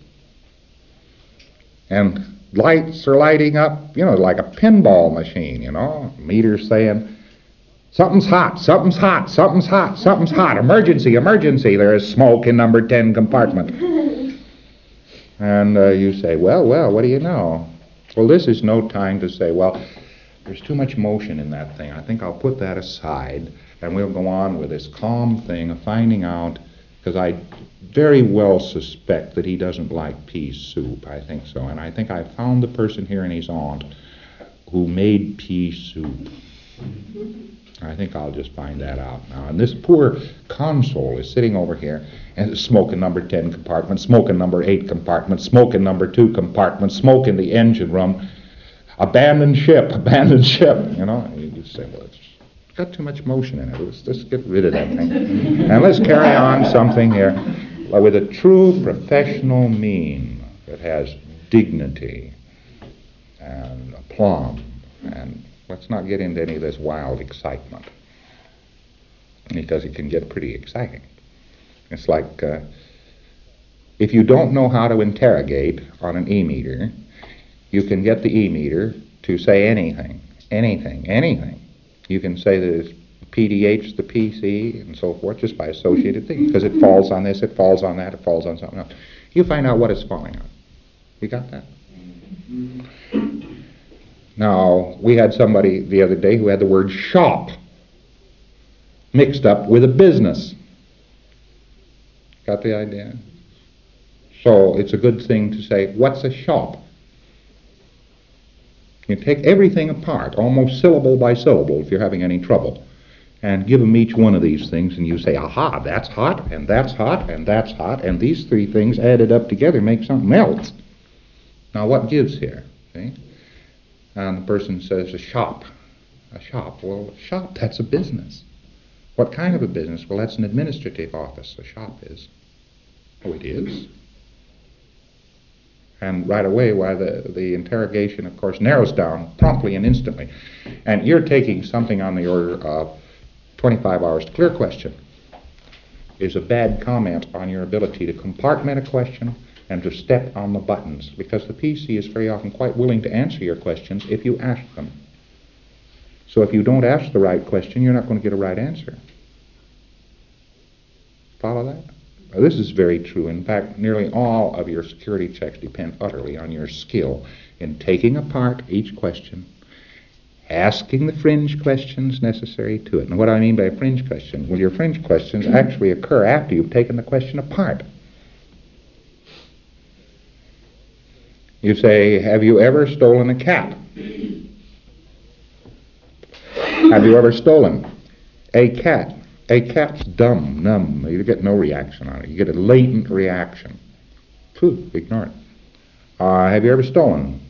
and lights are lighting up, you know, like a pinball machine, you know, meters saying, something's hot, something's hot, something's hot, something's hot, emergency, emergency, there is smoke in number ten compartment. And uh, you say, well, well, what do you know? Well, this is no time to say, well, there's too much motion in that thing. I think I'll put that aside, and we'll go on with this calm thing of finding out, because I very well suspect that he doesn't like pea soup. I think so. And I think I found the person here and his aunt who made pea soup. I think I'll just find that out now. And this poor console is sitting over here and smoke in number ten compartment, smoke in number eight compartment, smoke in number two compartment, smoke in the engine room, abandoned ship, abandoned ship. You know, you say, well, it's got too much motion in it. Let's just get rid of that thing. And let's carry on something here with a true professional mien that has dignity and aplomb. And let's not get into any of this wild excitement, because it can get pretty exciting. It's like uh, if you don't know how to interrogate on an E-meter, you can get the E-meter to say anything, anything, anything. You can say that it's P D H, the P C, and so forth, just by associated things, because it falls on this, it falls on that, it falls on something else. You find out what it's falling on. You got that? Now, we had somebody the other day who had the word shop mixed up with a business. Got the idea? So it's a good thing to say, what's a shop? You take everything apart, almost syllable by syllable, if you're having any trouble, and give them each one of these things, and you say, aha, that's hot, and that's hot, and that's hot, and these three things added up together make something else. Now, what gives here? See? And the person says, a shop. A shop. Well, a shop, that's a business. What kind of a business? Well, that's an administrative office, a shop is. Oh, it is? And right away, why the, the interrogation, of course, narrows down promptly and instantly. And you're taking something on the order of twenty-five hours to clear a question is a bad comment on your ability to compartment a question and to step on the buttons, because the P C is very often quite willing to answer your questions if you ask them. So if you don't ask the right question, you're not going to get a right answer. Follow that? Now, this is very true. In fact, nearly all of your security checks depend utterly on your skill in taking apart each question, asking the fringe questions necessary to it. And what do I mean by a fringe question? Well, your fringe questions actually occur after you've taken the question apart. You say, have you ever stolen a cat? Have you ever stolen a cat? A cat's dumb, numb. You get no reaction on it. You get a latent reaction. Phew, ignore it. Uh, have you ever stolen?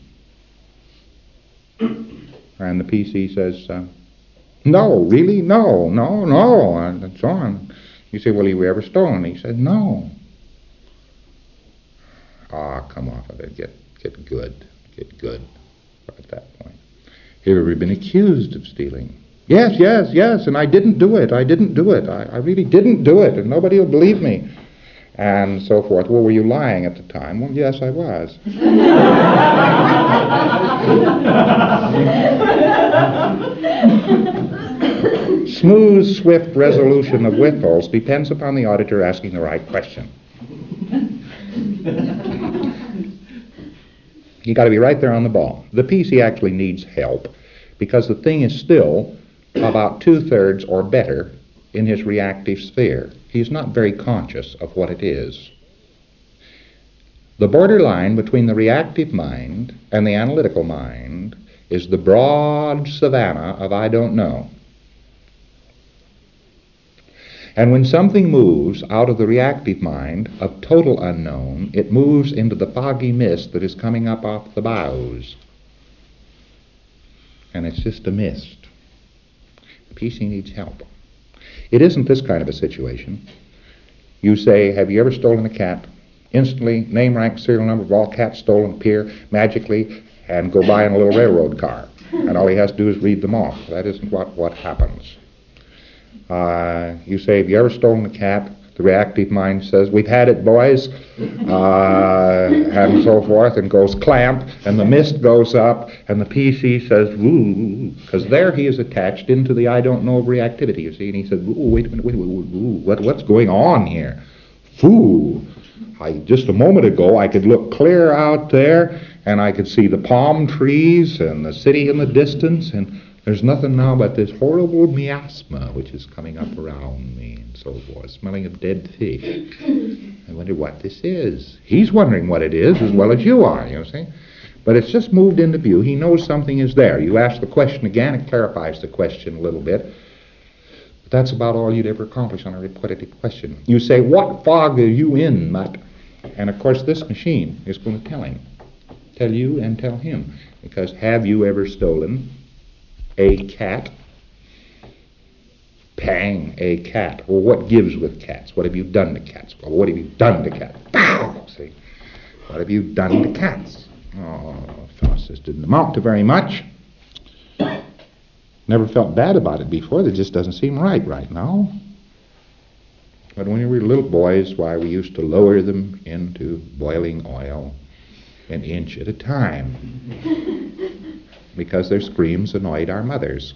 And the P C says, uh, no, really? No, no, no, and so on. You say, well, have you ever stolen? He says, no. Ah, come off of it. Get, get good. Get good at that point. Have you ever been accused of stealing? Yes, yes, yes, and I didn't do it. I didn't do it. I, I really didn't do it, and nobody will believe me. And so forth. Well, were you lying at the time? Well, yes, I was. Smooth, swift resolution of withholds depends upon the auditor asking the right question. You got to be right there on the ball. The P C actually needs help because the thing is still about two-thirds or better in his reactive sphere. He's not very conscious of what it is. The borderline between the reactive mind and the analytical mind is the broad savanna of I don't know. And when something moves out of the reactive mind of total unknown, it moves into the foggy mist that is coming up off the bows. And it's just a mist. The P C needs help. It isn't this kind of a situation. You say, have you ever stolen a cat? Instantly, name, rank, serial number of all cats stolen appear magically and go by in a little railroad car. And all he has to do is read them off. That isn't what, what happens. Uh, you say, have you ever stolen a cat? The reactive mind says, we've had it, boys, uh, and so forth, and goes clamp, and the mist goes up, and the P C says, ooh, because there he is attached into the I don't know of reactivity, you see, and he says, ooh, wait a minute, wait a minute, ooh, what, what's going on here? Foo, I, just a moment ago I could look clear out there, and I could see the palm trees and the city in the distance, and there's nothing now but this horrible miasma which is coming up around me and so forth, smelling of dead fish. I wonder what this is. He's wondering what it is as well as you are, you see. But it's just moved into view. He knows something is there. You ask the question again, it clarifies the question a little bit. But that's about all you'd ever accomplish on a repetitive question. You say, what fog are you in, Mutt? And of course this machine is going to tell him. Tell you and tell him. Because have you ever stolen a cat? Pang, a cat. Well, what gives with cats? What have you done to cats? Well, what have you done to cats? Pow! See? What have you done to cats? Oh, fellows, this didn't amount to very much. Never felt bad about it before. It just doesn't seem right right now. But when we were little boys, why, we used to lower them into boiling oil an inch at a time, because their screams annoyed our mothers.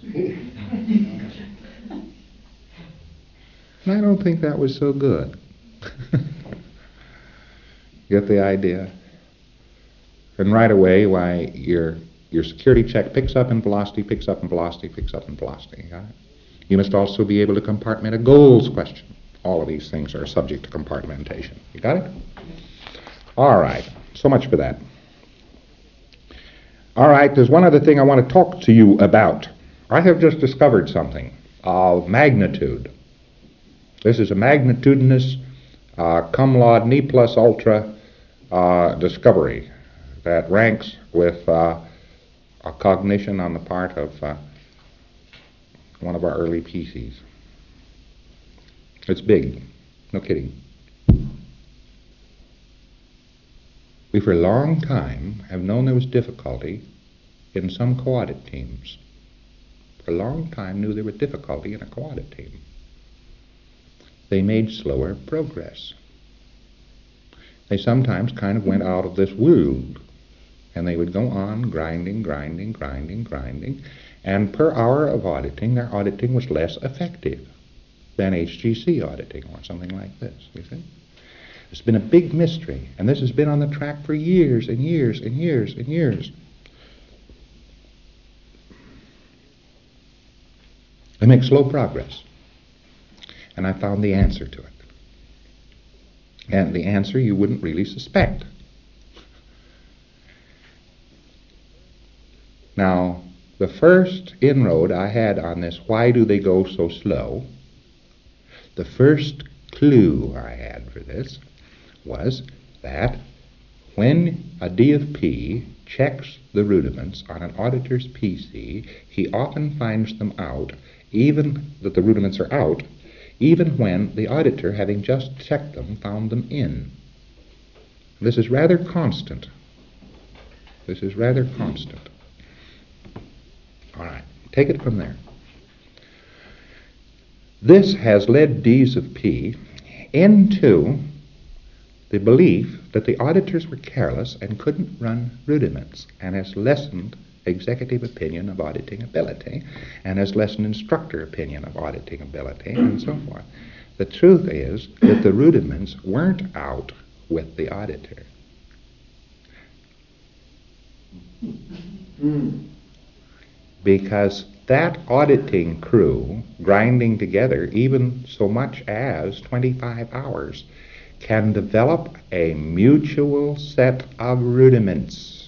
And I don't think that was so good. Get the idea? And right away, why, your your security check picks up in velocity, picks up in velocity, picks up in velocity. Got it? You must also be able to compartment a goals question. All of these things are subject to compartmentation. You got it? All right. So much for that. All right, there's one other thing I want to talk to you about. I have just discovered something of magnitude. This is a magnitudinous uh, cum laude ne plus ultra uh, discovery that ranks with uh, a cognition on the part of uh, one of our early P Cs. It's big, no kidding. We for a long time have known there was difficulty in some co-audit teams. For a long time knew there was difficulty in a co-audit team. They made slower progress. They sometimes kind of went out of this world, and they would go on grinding, grinding, grinding, grinding, and per hour of auditing, their auditing was less effective than H G C auditing or something like this, you see. It's been a big mystery, and this has been on the track for years and years and years and years. They make slow progress, and I found the answer to it. And the answer you wouldn't really suspect. Now, the first inroad I had on this, why do they go so slow, the first clue I had for this was that when a D F P checks the rudiments on an auditor's P C, he often finds them out, even that the rudiments are out, even when the auditor, having just checked them, found them in. This is rather constant. This is rather constant. All right, take it from there. This has led Ds of P into the belief that the auditors were careless and couldn't run rudiments, and has lessened executive opinion of auditing ability, and has lessened instructor opinion of auditing ability, and so forth. The truth is that the rudiments weren't out with the auditor. Because that auditing crew, grinding together even so much as twenty-five hours, can develop a mutual set of rudiments.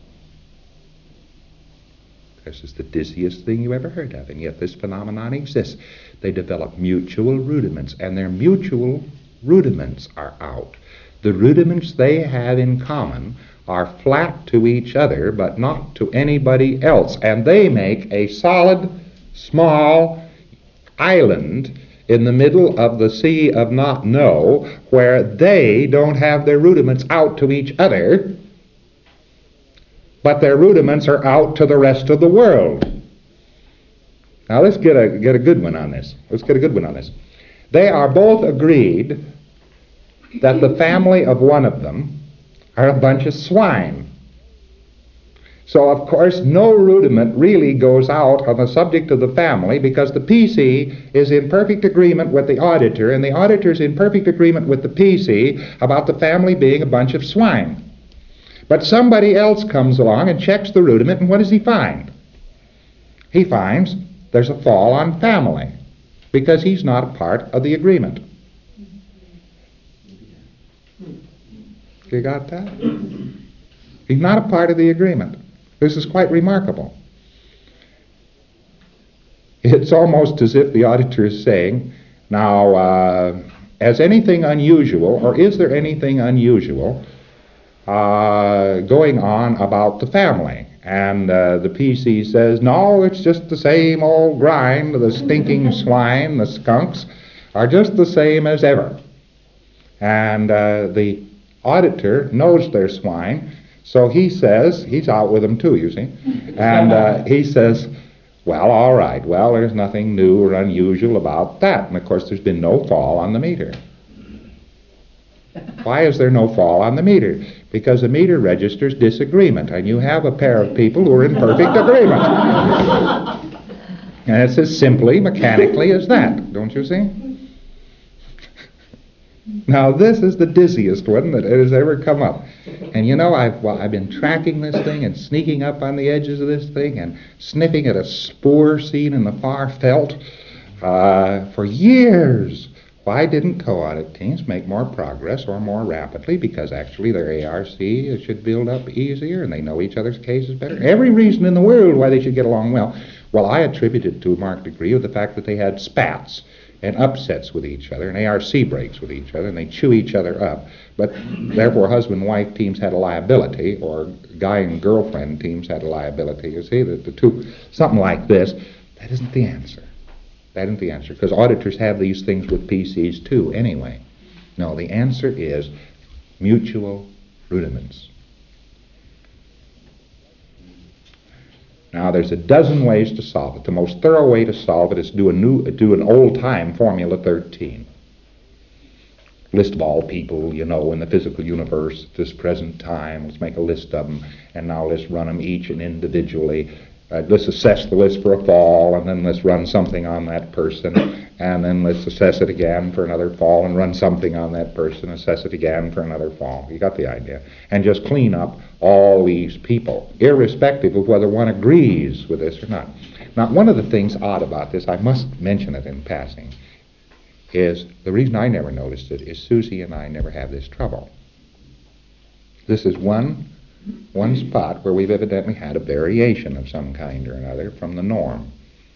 This is the dizziest thing you ever heard of, and yet this phenomenon exists. They develop mutual rudiments, and their mutual rudiments are out. The rudiments they have in common are flat to each other, but not to anybody else, and they make a solid, small island in the middle of the sea of not know, where they don't have their rudiments out to each other, but their rudiments are out to the rest of the world. Now let's get a get a good one on this. Let's get a good one on this. They are both agreed that the family of one of them are a bunch of swine. So, of course, no rudiment really goes out on the subject of the family, because the P C is in perfect agreement with the auditor, and the auditor is in perfect agreement with the P C about the family being a bunch of swine. But somebody else comes along and checks the rudiment, and what does he find? He finds there's a fall on family, because he's not a part of the agreement. You got that? He's not a part of the agreement. This is quite remarkable. It's almost as if the auditor is saying, now, uh, has anything unusual, or is there anything unusual uh, going on about the family? And uh, the P C says, no, it's just the same old grind. The stinking swine, the skunks, are just the same as ever. And uh, the auditor knows they're swine, so he says, he's out with them too, you see, and uh, he says, well, all right, well, there's nothing new or unusual about that. And of course, there's been no fall on the meter. Why is there no fall on the meter? Because the meter registers disagreement, and you have a pair of people who are in perfect agreement. And it's as simply, mechanically as that, don't you see? Now, this is the dizziest one that has ever come up. And you know, I've, well, I've been tracking this thing and sneaking up on the edges of this thing and sniffing at a spore seen in the far veld uh, for years. Why didn't co-audit teams make more progress or more rapidly? Because actually their A R C should build up easier, and they know each other's cases better. Every reason in the world why they should get along well. Well, I attribute it to a marked degree of the fact that they had spats and upsets with each other, and A R C breaks with each other, and they chew each other up. But therefore, husband and wife teams had a liability, or guy and girlfriend teams had a liability. You see, that the two, something like this, that isn't the answer. That isn't the answer, because auditors have these things with P Cs too, anyway. No, the answer is mutual rudiments. Now, there's a dozen ways to solve it. The most thorough way to solve it is do a new, do an old-time Formula thirteen. List of all people, you know, in the physical universe at this present time. Let's make a list of them, and now let's run them each and individually. Uh, let's assess the list for a fall, and then let's run something on that person, and then let's assess it again for another fall, and run something on that person, assess it again for another fall. You got the idea. And just clean up all these people, irrespective of whether one agrees with this or not. Now, one of the things odd about this, I must mention it in passing, is the reason I never noticed it is Susie and I never have this trouble. This is one one spot where we've evidently had a variation of some kind or another from the norm.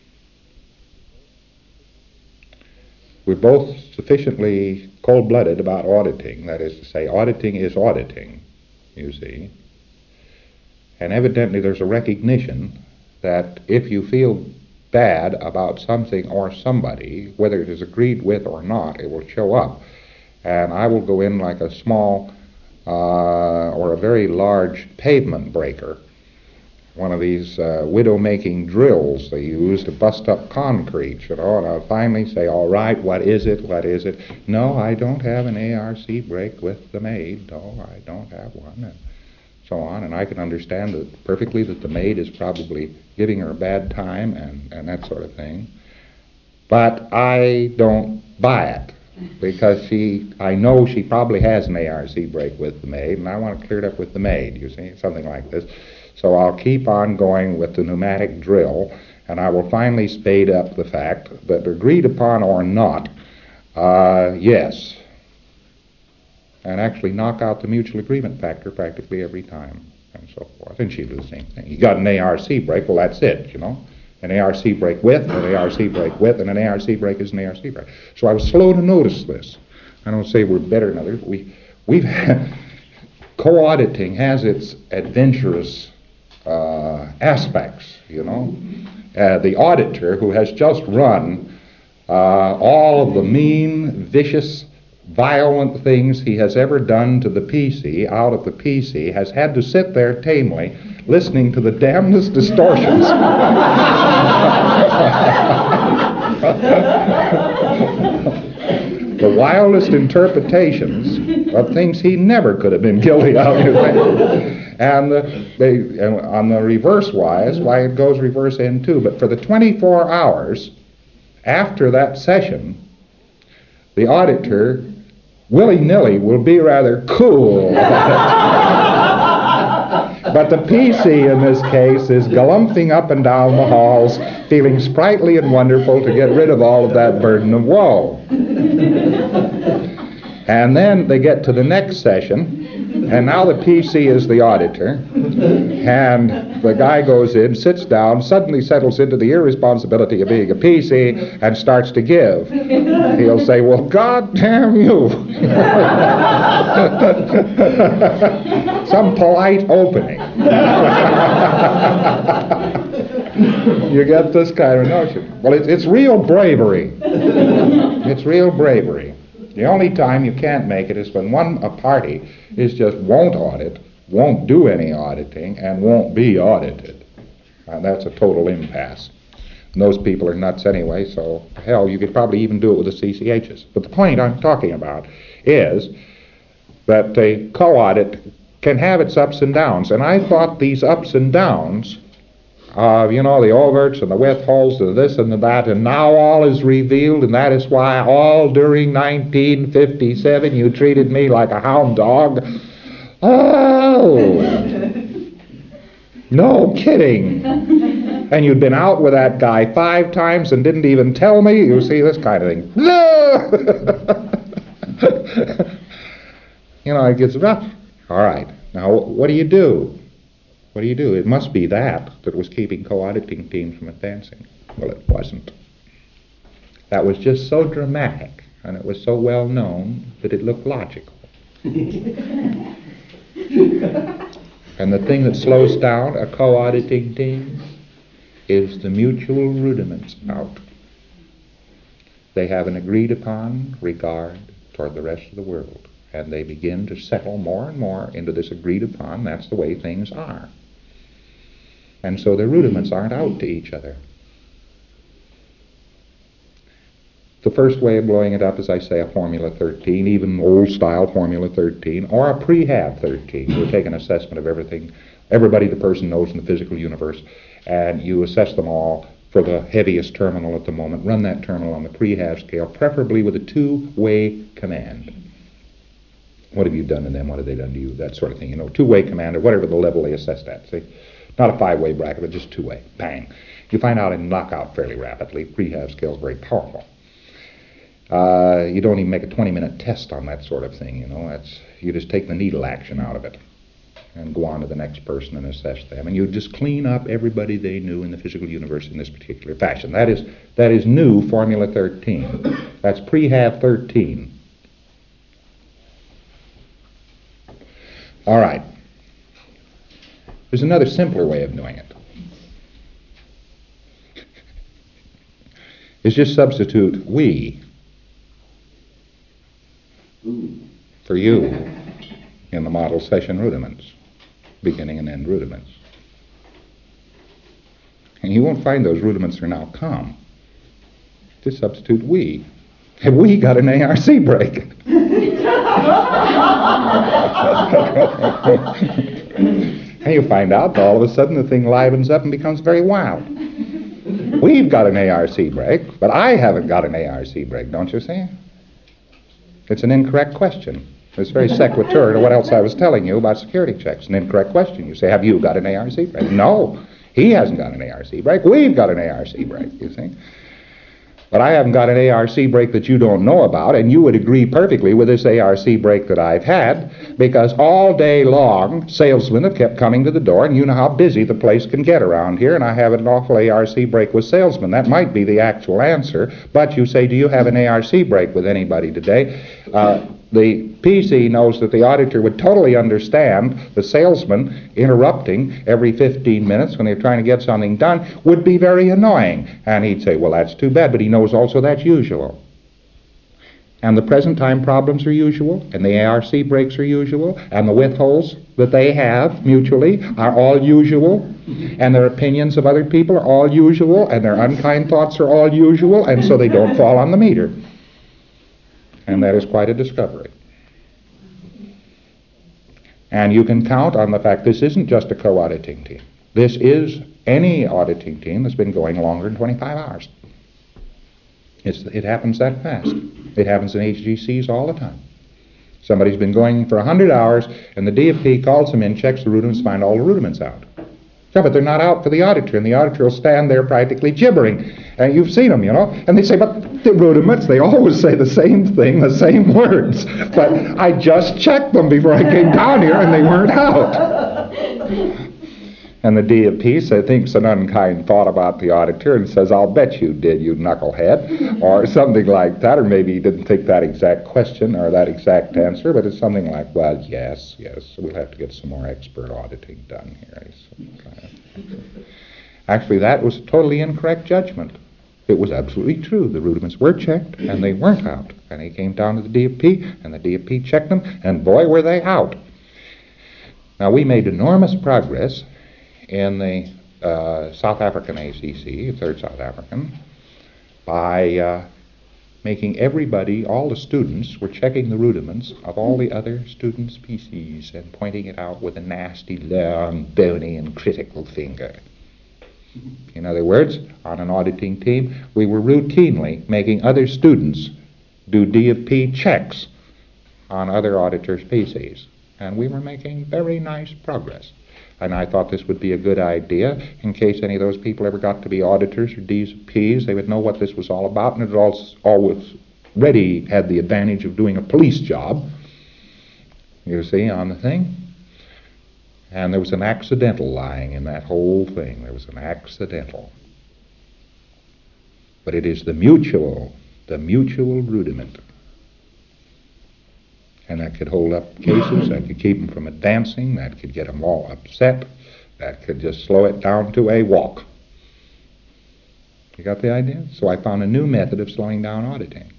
We're both sufficiently cold-blooded about auditing, that is to say, auditing is auditing, you see. And evidently there's a recognition that if you feel bad about something or somebody, whether it is agreed with or not, it will show up. And I will go in like a small uh, or a very large pavement breaker, one of these uh, widow-making drills they use to bust up concrete, you know, and I'll finally say, all right, what is it, what is it? No, I don't have an A R C brake with the maid. No, I don't have one, and so on. And I can understand that perfectly that the maid is probably giving her a bad time and, and that sort of thing. But I don't buy it, because she, I know she probably has an A R C brake with the maid, and I want to clear it up with the maid, you see, something like this. So I'll keep on going with the pneumatic drill, and I will finally spade up the fact that, agreed upon or not, uh, yes, and actually knock out the mutual agreement factor practically every time, and so forth. And she'll do the same thing. You got an A R C brake, well, that's it, you know. An A R C brake with, an A R C brake with, and an A R C brake is an A R C brake. So I was slow to notice this. I don't say we're better than others. We, we've co-auditing has its adventurous uh, aspects, you know. Uh, the auditor who has just run uh, all of the mean, vicious, violent things he has ever done to the P C out of the P C has had to sit there tamely listening to the damnedest distortions the wildest interpretations of things he never could have been guilty of. And the, they, and on the reverse wise, why it goes reverse end too. But for the twenty-four hours after that session, the auditor willy-nilly will be rather cool. But the P C in this case is galumphing up and down the halls, feeling sprightly and wonderful to get rid of all of that burden of woe. And then they get to the next session, and now the P C is the auditor, and the guy goes in, sits down, suddenly settles into the irresponsibility of being a P C, and starts to give. He'll say, well, God damn you. Some polite opening. You get this kind of notion. Well, it's, it's real bravery. It's real bravery. The only time you can't make it is when one a party is just won't audit, won't do any auditing, and won't be audited. And that's a total impasse. And those people are nuts anyway, so hell, you could probably even do it with the C C Hs. But the point I'm talking about is that a co-audit can have its ups and downs. And I thought these ups and downs, uh, you know, the overts and the withholds, the this and the that, and now all is revealed, and that is why all during nineteen fifty-seven you treated me like a hound dog. Oh! No kidding. And you'd been out with that guy five times and didn't even tell me. You see, this kind of thing. No! You know, it gets rough. All right. Now, what do you do? What do you do? It must be that that was keeping co-auditing teams from advancing. Well, it wasn't. That was just so dramatic, and it was so well known that it looked logical. And the thing that slows down a co-auditing team is the mutual rudiments out. They have an agreed upon regard toward the rest of the world, and they begin to settle more and more into this agreed upon, that's the way things are. And so the rudiments aren't out to each other. The first way of blowing it up is, I say, a Formula thirteen, even old-style Formula thirteen, or a pre-Have thirteen. You take an assessment of everything, everybody the person knows in the physical universe, and you assess them all for the heaviest terminal at the moment. Run that terminal on the pre-Have scale, preferably with a two-way command. What have you done to them? What have they done to you? That sort of thing. You know, two-way command, or whatever the level they assessed at. See? Not a five-way bracket, but just two-way. Bang. You find out and knock out fairly rapidly. Pre-Have scale is very powerful. Uh, you don't even make a twenty-minute test on that sort of thing, you know. That's, you just take the needle action out of it and go on to the next person and assess them. And you just clean up everybody they knew in the physical universe in this particular fashion. That is, that is new Formula thirteen. That's pre-Have thirteen. All right. There's another simpler way of doing it. It's just substitute we for you in the model session rudiments, beginning and end rudiments. And you won't find those rudiments are now come. Just substitute we. Have we got an A R C break? And you find out that all of a sudden the thing livens up and becomes very wild. We've got an A R C break, but I haven't got an A R C break, don't you see? It's an incorrect question. It's very sequitur to what else I was telling you about security checks. An incorrect question. You say, have you got an A R C break? No, he hasn't got an A R C break. We've got an A R C break, you see. But I haven't got an A R C break that you don't know about, and you would agree perfectly with this A R C break that I've had, because all day long salesmen have kept coming to the door, and you know how busy the place can get around here, and I have an awful A R C break with salesmen. That might be the actual answer, but you say, do you have an A R C break with anybody today? Uh, the P C knows that the auditor would totally understand the salesman interrupting every fifteen minutes when they're trying to get something done would be very annoying. And he'd say, well, that's too bad, but he knows also that's usual. And the present time problems are usual, and the A R C breaks are usual, and the withholds that they have mutually are all usual, and their opinions of other people are all usual, and their unkind thoughts are all usual, and so they don't fall on the meter. And that is quite a discovery. And you can count on the fact this isn't just a co-auditing team. This is any auditing team that's been going longer than twenty-five hours. It's, it happens that fast. It happens in H G Cs all the time. Somebody's been going for one hundred hours, and the D F P calls them in, checks the rudiments, find all the rudiments out. Yeah, but they're not out for the auditor, and the auditor will stand there practically gibbering. And you've seen them, you know, and they say, but the rudiments, they always say the same thing, the same words. But I just checked them before I came down here, and they weren't out. And the D F P say, thinks an unkind thought about the auditor and says, I'll bet you did, you knucklehead, or something like that, or maybe he didn't think that exact question or that exact answer, but it's something like, well, yes, yes, we'll have to get some more expert auditing done here. Actually, that was a totally incorrect judgment. It was absolutely true. The rudiments were checked, and they weren't out. And he came down to the D F P, and the D F P checked them, and boy, were they out. Now, we made enormous progress in the uh, South African A C C, Third South African, by uh, making everybody, all the students, were checking the rudiments of all the other students' P Cs and pointing it out with a nasty, long, bony, and critical finger. In other words, on an auditing team, we were routinely making other students do D F P checks on other auditors' P Cs. And we were making very nice progress. And I thought this would be a good idea in case any of those people ever got to be auditors or D S Ps. They would know what this was all about, and it always already had the advantage of doing a police job, you see, on the thing. And there was an accidental lying in that whole thing. There was an accidental. But it is the mutual, the mutual rudiment. And that could hold up cases, that could keep them from advancing, that could get them all upset, that could just slow it down to a walk. You got the idea? So I found a new method of slowing down auditing.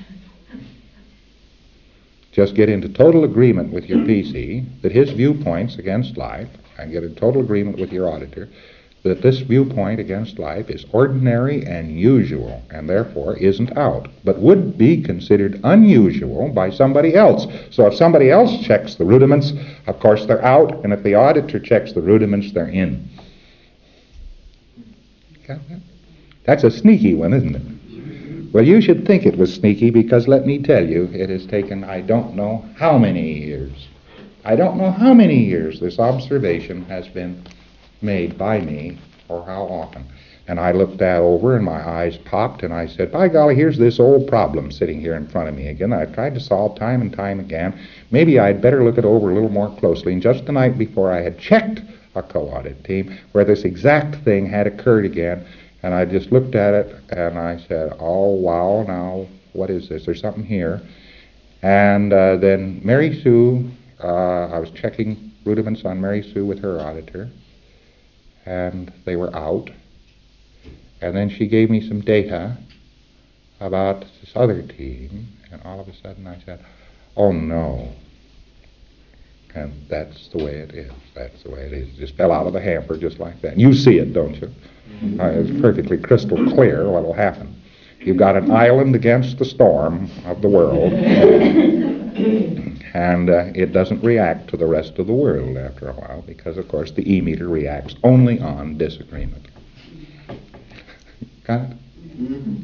Just get into total agreement with your P C that his viewpoints against life, and get in total agreement with your auditor that this viewpoint against life is ordinary and usual, and therefore isn't out, but would be considered unusual by somebody else. So if somebody else checks the rudiments, of course they're out, and if the auditor checks the rudiments, they're in. Got that? That's a sneaky one, isn't it? Well, you should think it was sneaky, because let me tell you, it has taken I don't know how many years. I don't know how many years this observation has been made by me, or how often. And I looked that over and my eyes popped and I said, by golly, here's this old problem sitting here in front of me again. I've tried to solve time and time again. Maybe I'd better look it over a little more closely. And just the night before, I had checked a co-audit team where this exact thing had occurred again, and I just looked at it and I said, oh wow, now what is this? There's something here. And uh, then Mary Sue, uh, I was checking rudiments on Mary Sue with her auditor, and they were out. And then she gave me some data about this other team, and all of a sudden I said, oh no. And that's the way it is. That's the way it is. It just fell out of the hamper just like that. You see it, don't you? Mm-hmm. Uh, it's perfectly crystal clear what will happen. You've got an island against the storm of the world, and uh, it doesn't react to the rest of the world after a while, because, of course, the E-meter reacts only on disagreement. Got it? Mm-hmm.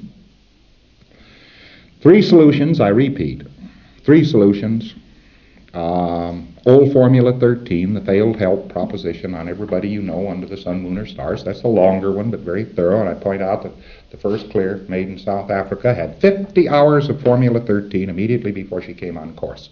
Three solutions, I repeat. Three solutions. Um, old Formula thirteen, the failed help proposition on everybody you know under the sun, moon, or stars. That's a longer one, but very thorough. And I point out that the first clear, made in South Africa, had fifty hours of Formula thirteen immediately before she came on course.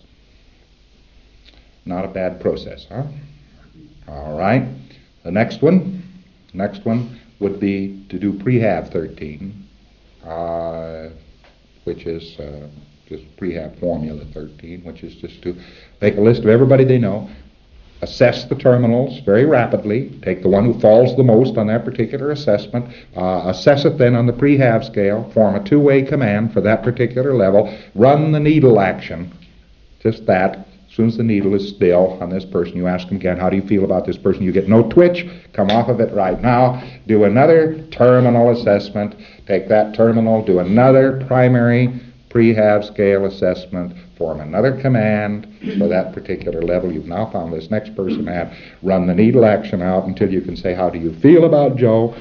Not a bad process, huh? All right. The next one, next one would be to do Prehab thirteen, uh, which is uh, just Prehab Formula thirteen, which is just to make a list of everybody they know, assess the terminals very rapidly, take the one who falls the most on that particular assessment, uh, assess it then on the Prehab scale, form a two-way command for that particular level, run the needle action, just that. As soon as the needle is still on this person, you ask them again, how do you feel about this person? You get no twitch, come off of it right now, do another terminal assessment, take that terminal, do another primary Prehab scale assessment, form another command for that particular level you've now found this next person at, run the needle action out until you can say, how do you feel about Joe?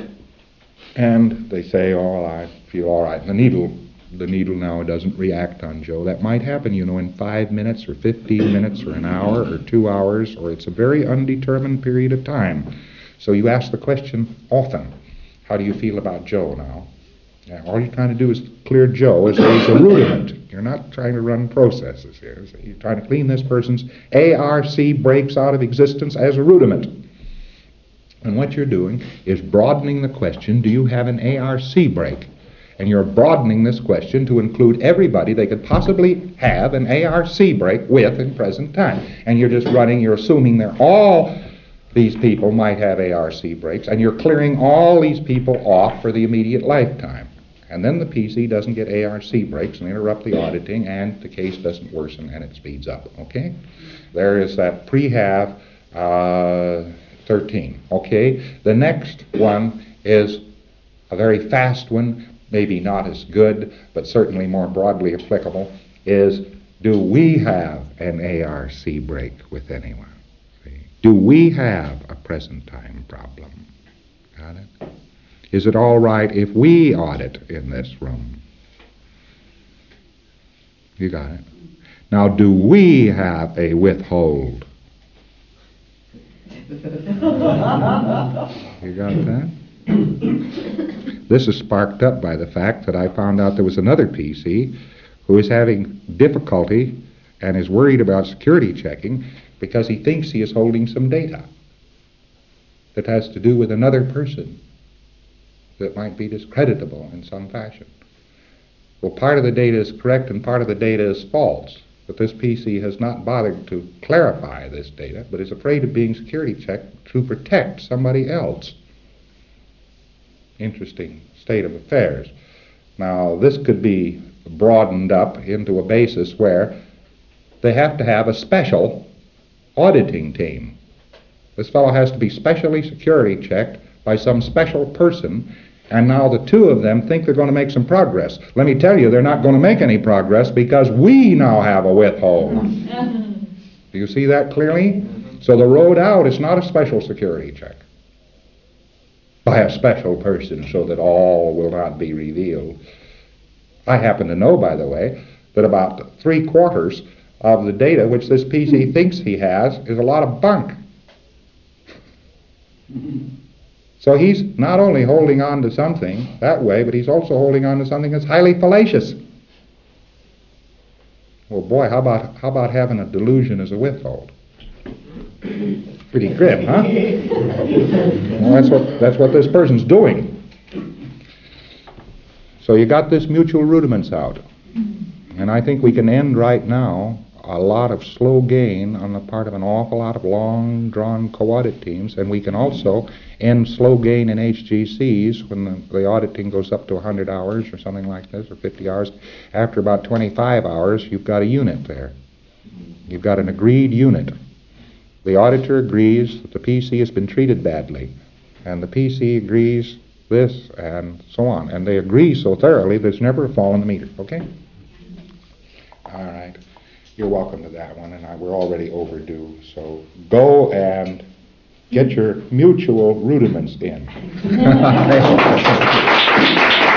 And they say, oh, I feel all right. And the needle, the needle now doesn't react on Joe. That might happen, you know, in five minutes or fifteen minutes or an hour or two hours, or it's a very undetermined period of time. So you ask the question often, how do you feel about Joe now? Yeah, all you're trying to do is clear Joe as a rudiment. You're not trying to run processes here. So you're trying to clean this person's A R C breaks out of existence as a rudiment. And what you're doing is broadening the question, do you have an A R C break? And you're broadening this question to include everybody they could possibly have an A R C break with in present time. And you're just running, you're assuming they're all... these people might have A R C breaks, and you're clearing all these people off for the immediate lifetime. And then the P C doesn't get A R C breaks and interrupt the auditing, and the case doesn't worsen and it speeds up, okay? There is that Prehab uh, thirteen, okay? The next one is a very fast one, maybe not as good, but certainly more broadly applicable, is do we have an A R C break with anyone? Do we have a present time problem? Got it? Is it all right if we audit in this room? You got it. Now, do we have a withhold? You got that? This is sparked up by the fact that I found out there was another P C who is having difficulty and is worried about security checking because he thinks he is holding some data that has to do with another person that might be discreditable in some fashion. Well, part of the data is correct and part of the data is false, but this P C has not bothered to clarify this data, but is afraid of being security checked to protect somebody else. Interesting state of affairs. Now, this could be broadened up into a basis where they have to have a special auditing team. This fellow has to be specially security checked by some special person, and now the two of them think they're going to make some progress. Let me tell you, they're not going to make any progress because we now have a withhold. Do you see that clearly? So the road out is not a special security check by a special person so that all will not be revealed. I happen to know, by the way, that about three quarters of the data which this P C thinks he has is a lot of bunk. So he's not only holding on to something that way, but he's also holding on to something that's highly fallacious. Well, boy, how about how about having a delusion as a withhold? Pretty grim, huh? Well, that's what that's what this person's doing. So you got this mutual rudiments out, and I think we can end right now a lot of slow gain on the part of an awful lot of long-drawn co-audit teams, and we can also end slow gain in H G Cs when the, the auditing goes up to one hundred hours or something like this, or fifty hours. After about twenty-five hours, you've got a unit there. You've got an agreed unit. The auditor agrees that the P C has been treated badly, and the P C agrees this, and so on. And they agree so thoroughly there's never a fall in the meter, okay? All right. You're welcome to that one, and I, we're already overdue. So go and get your mutual rudiments in.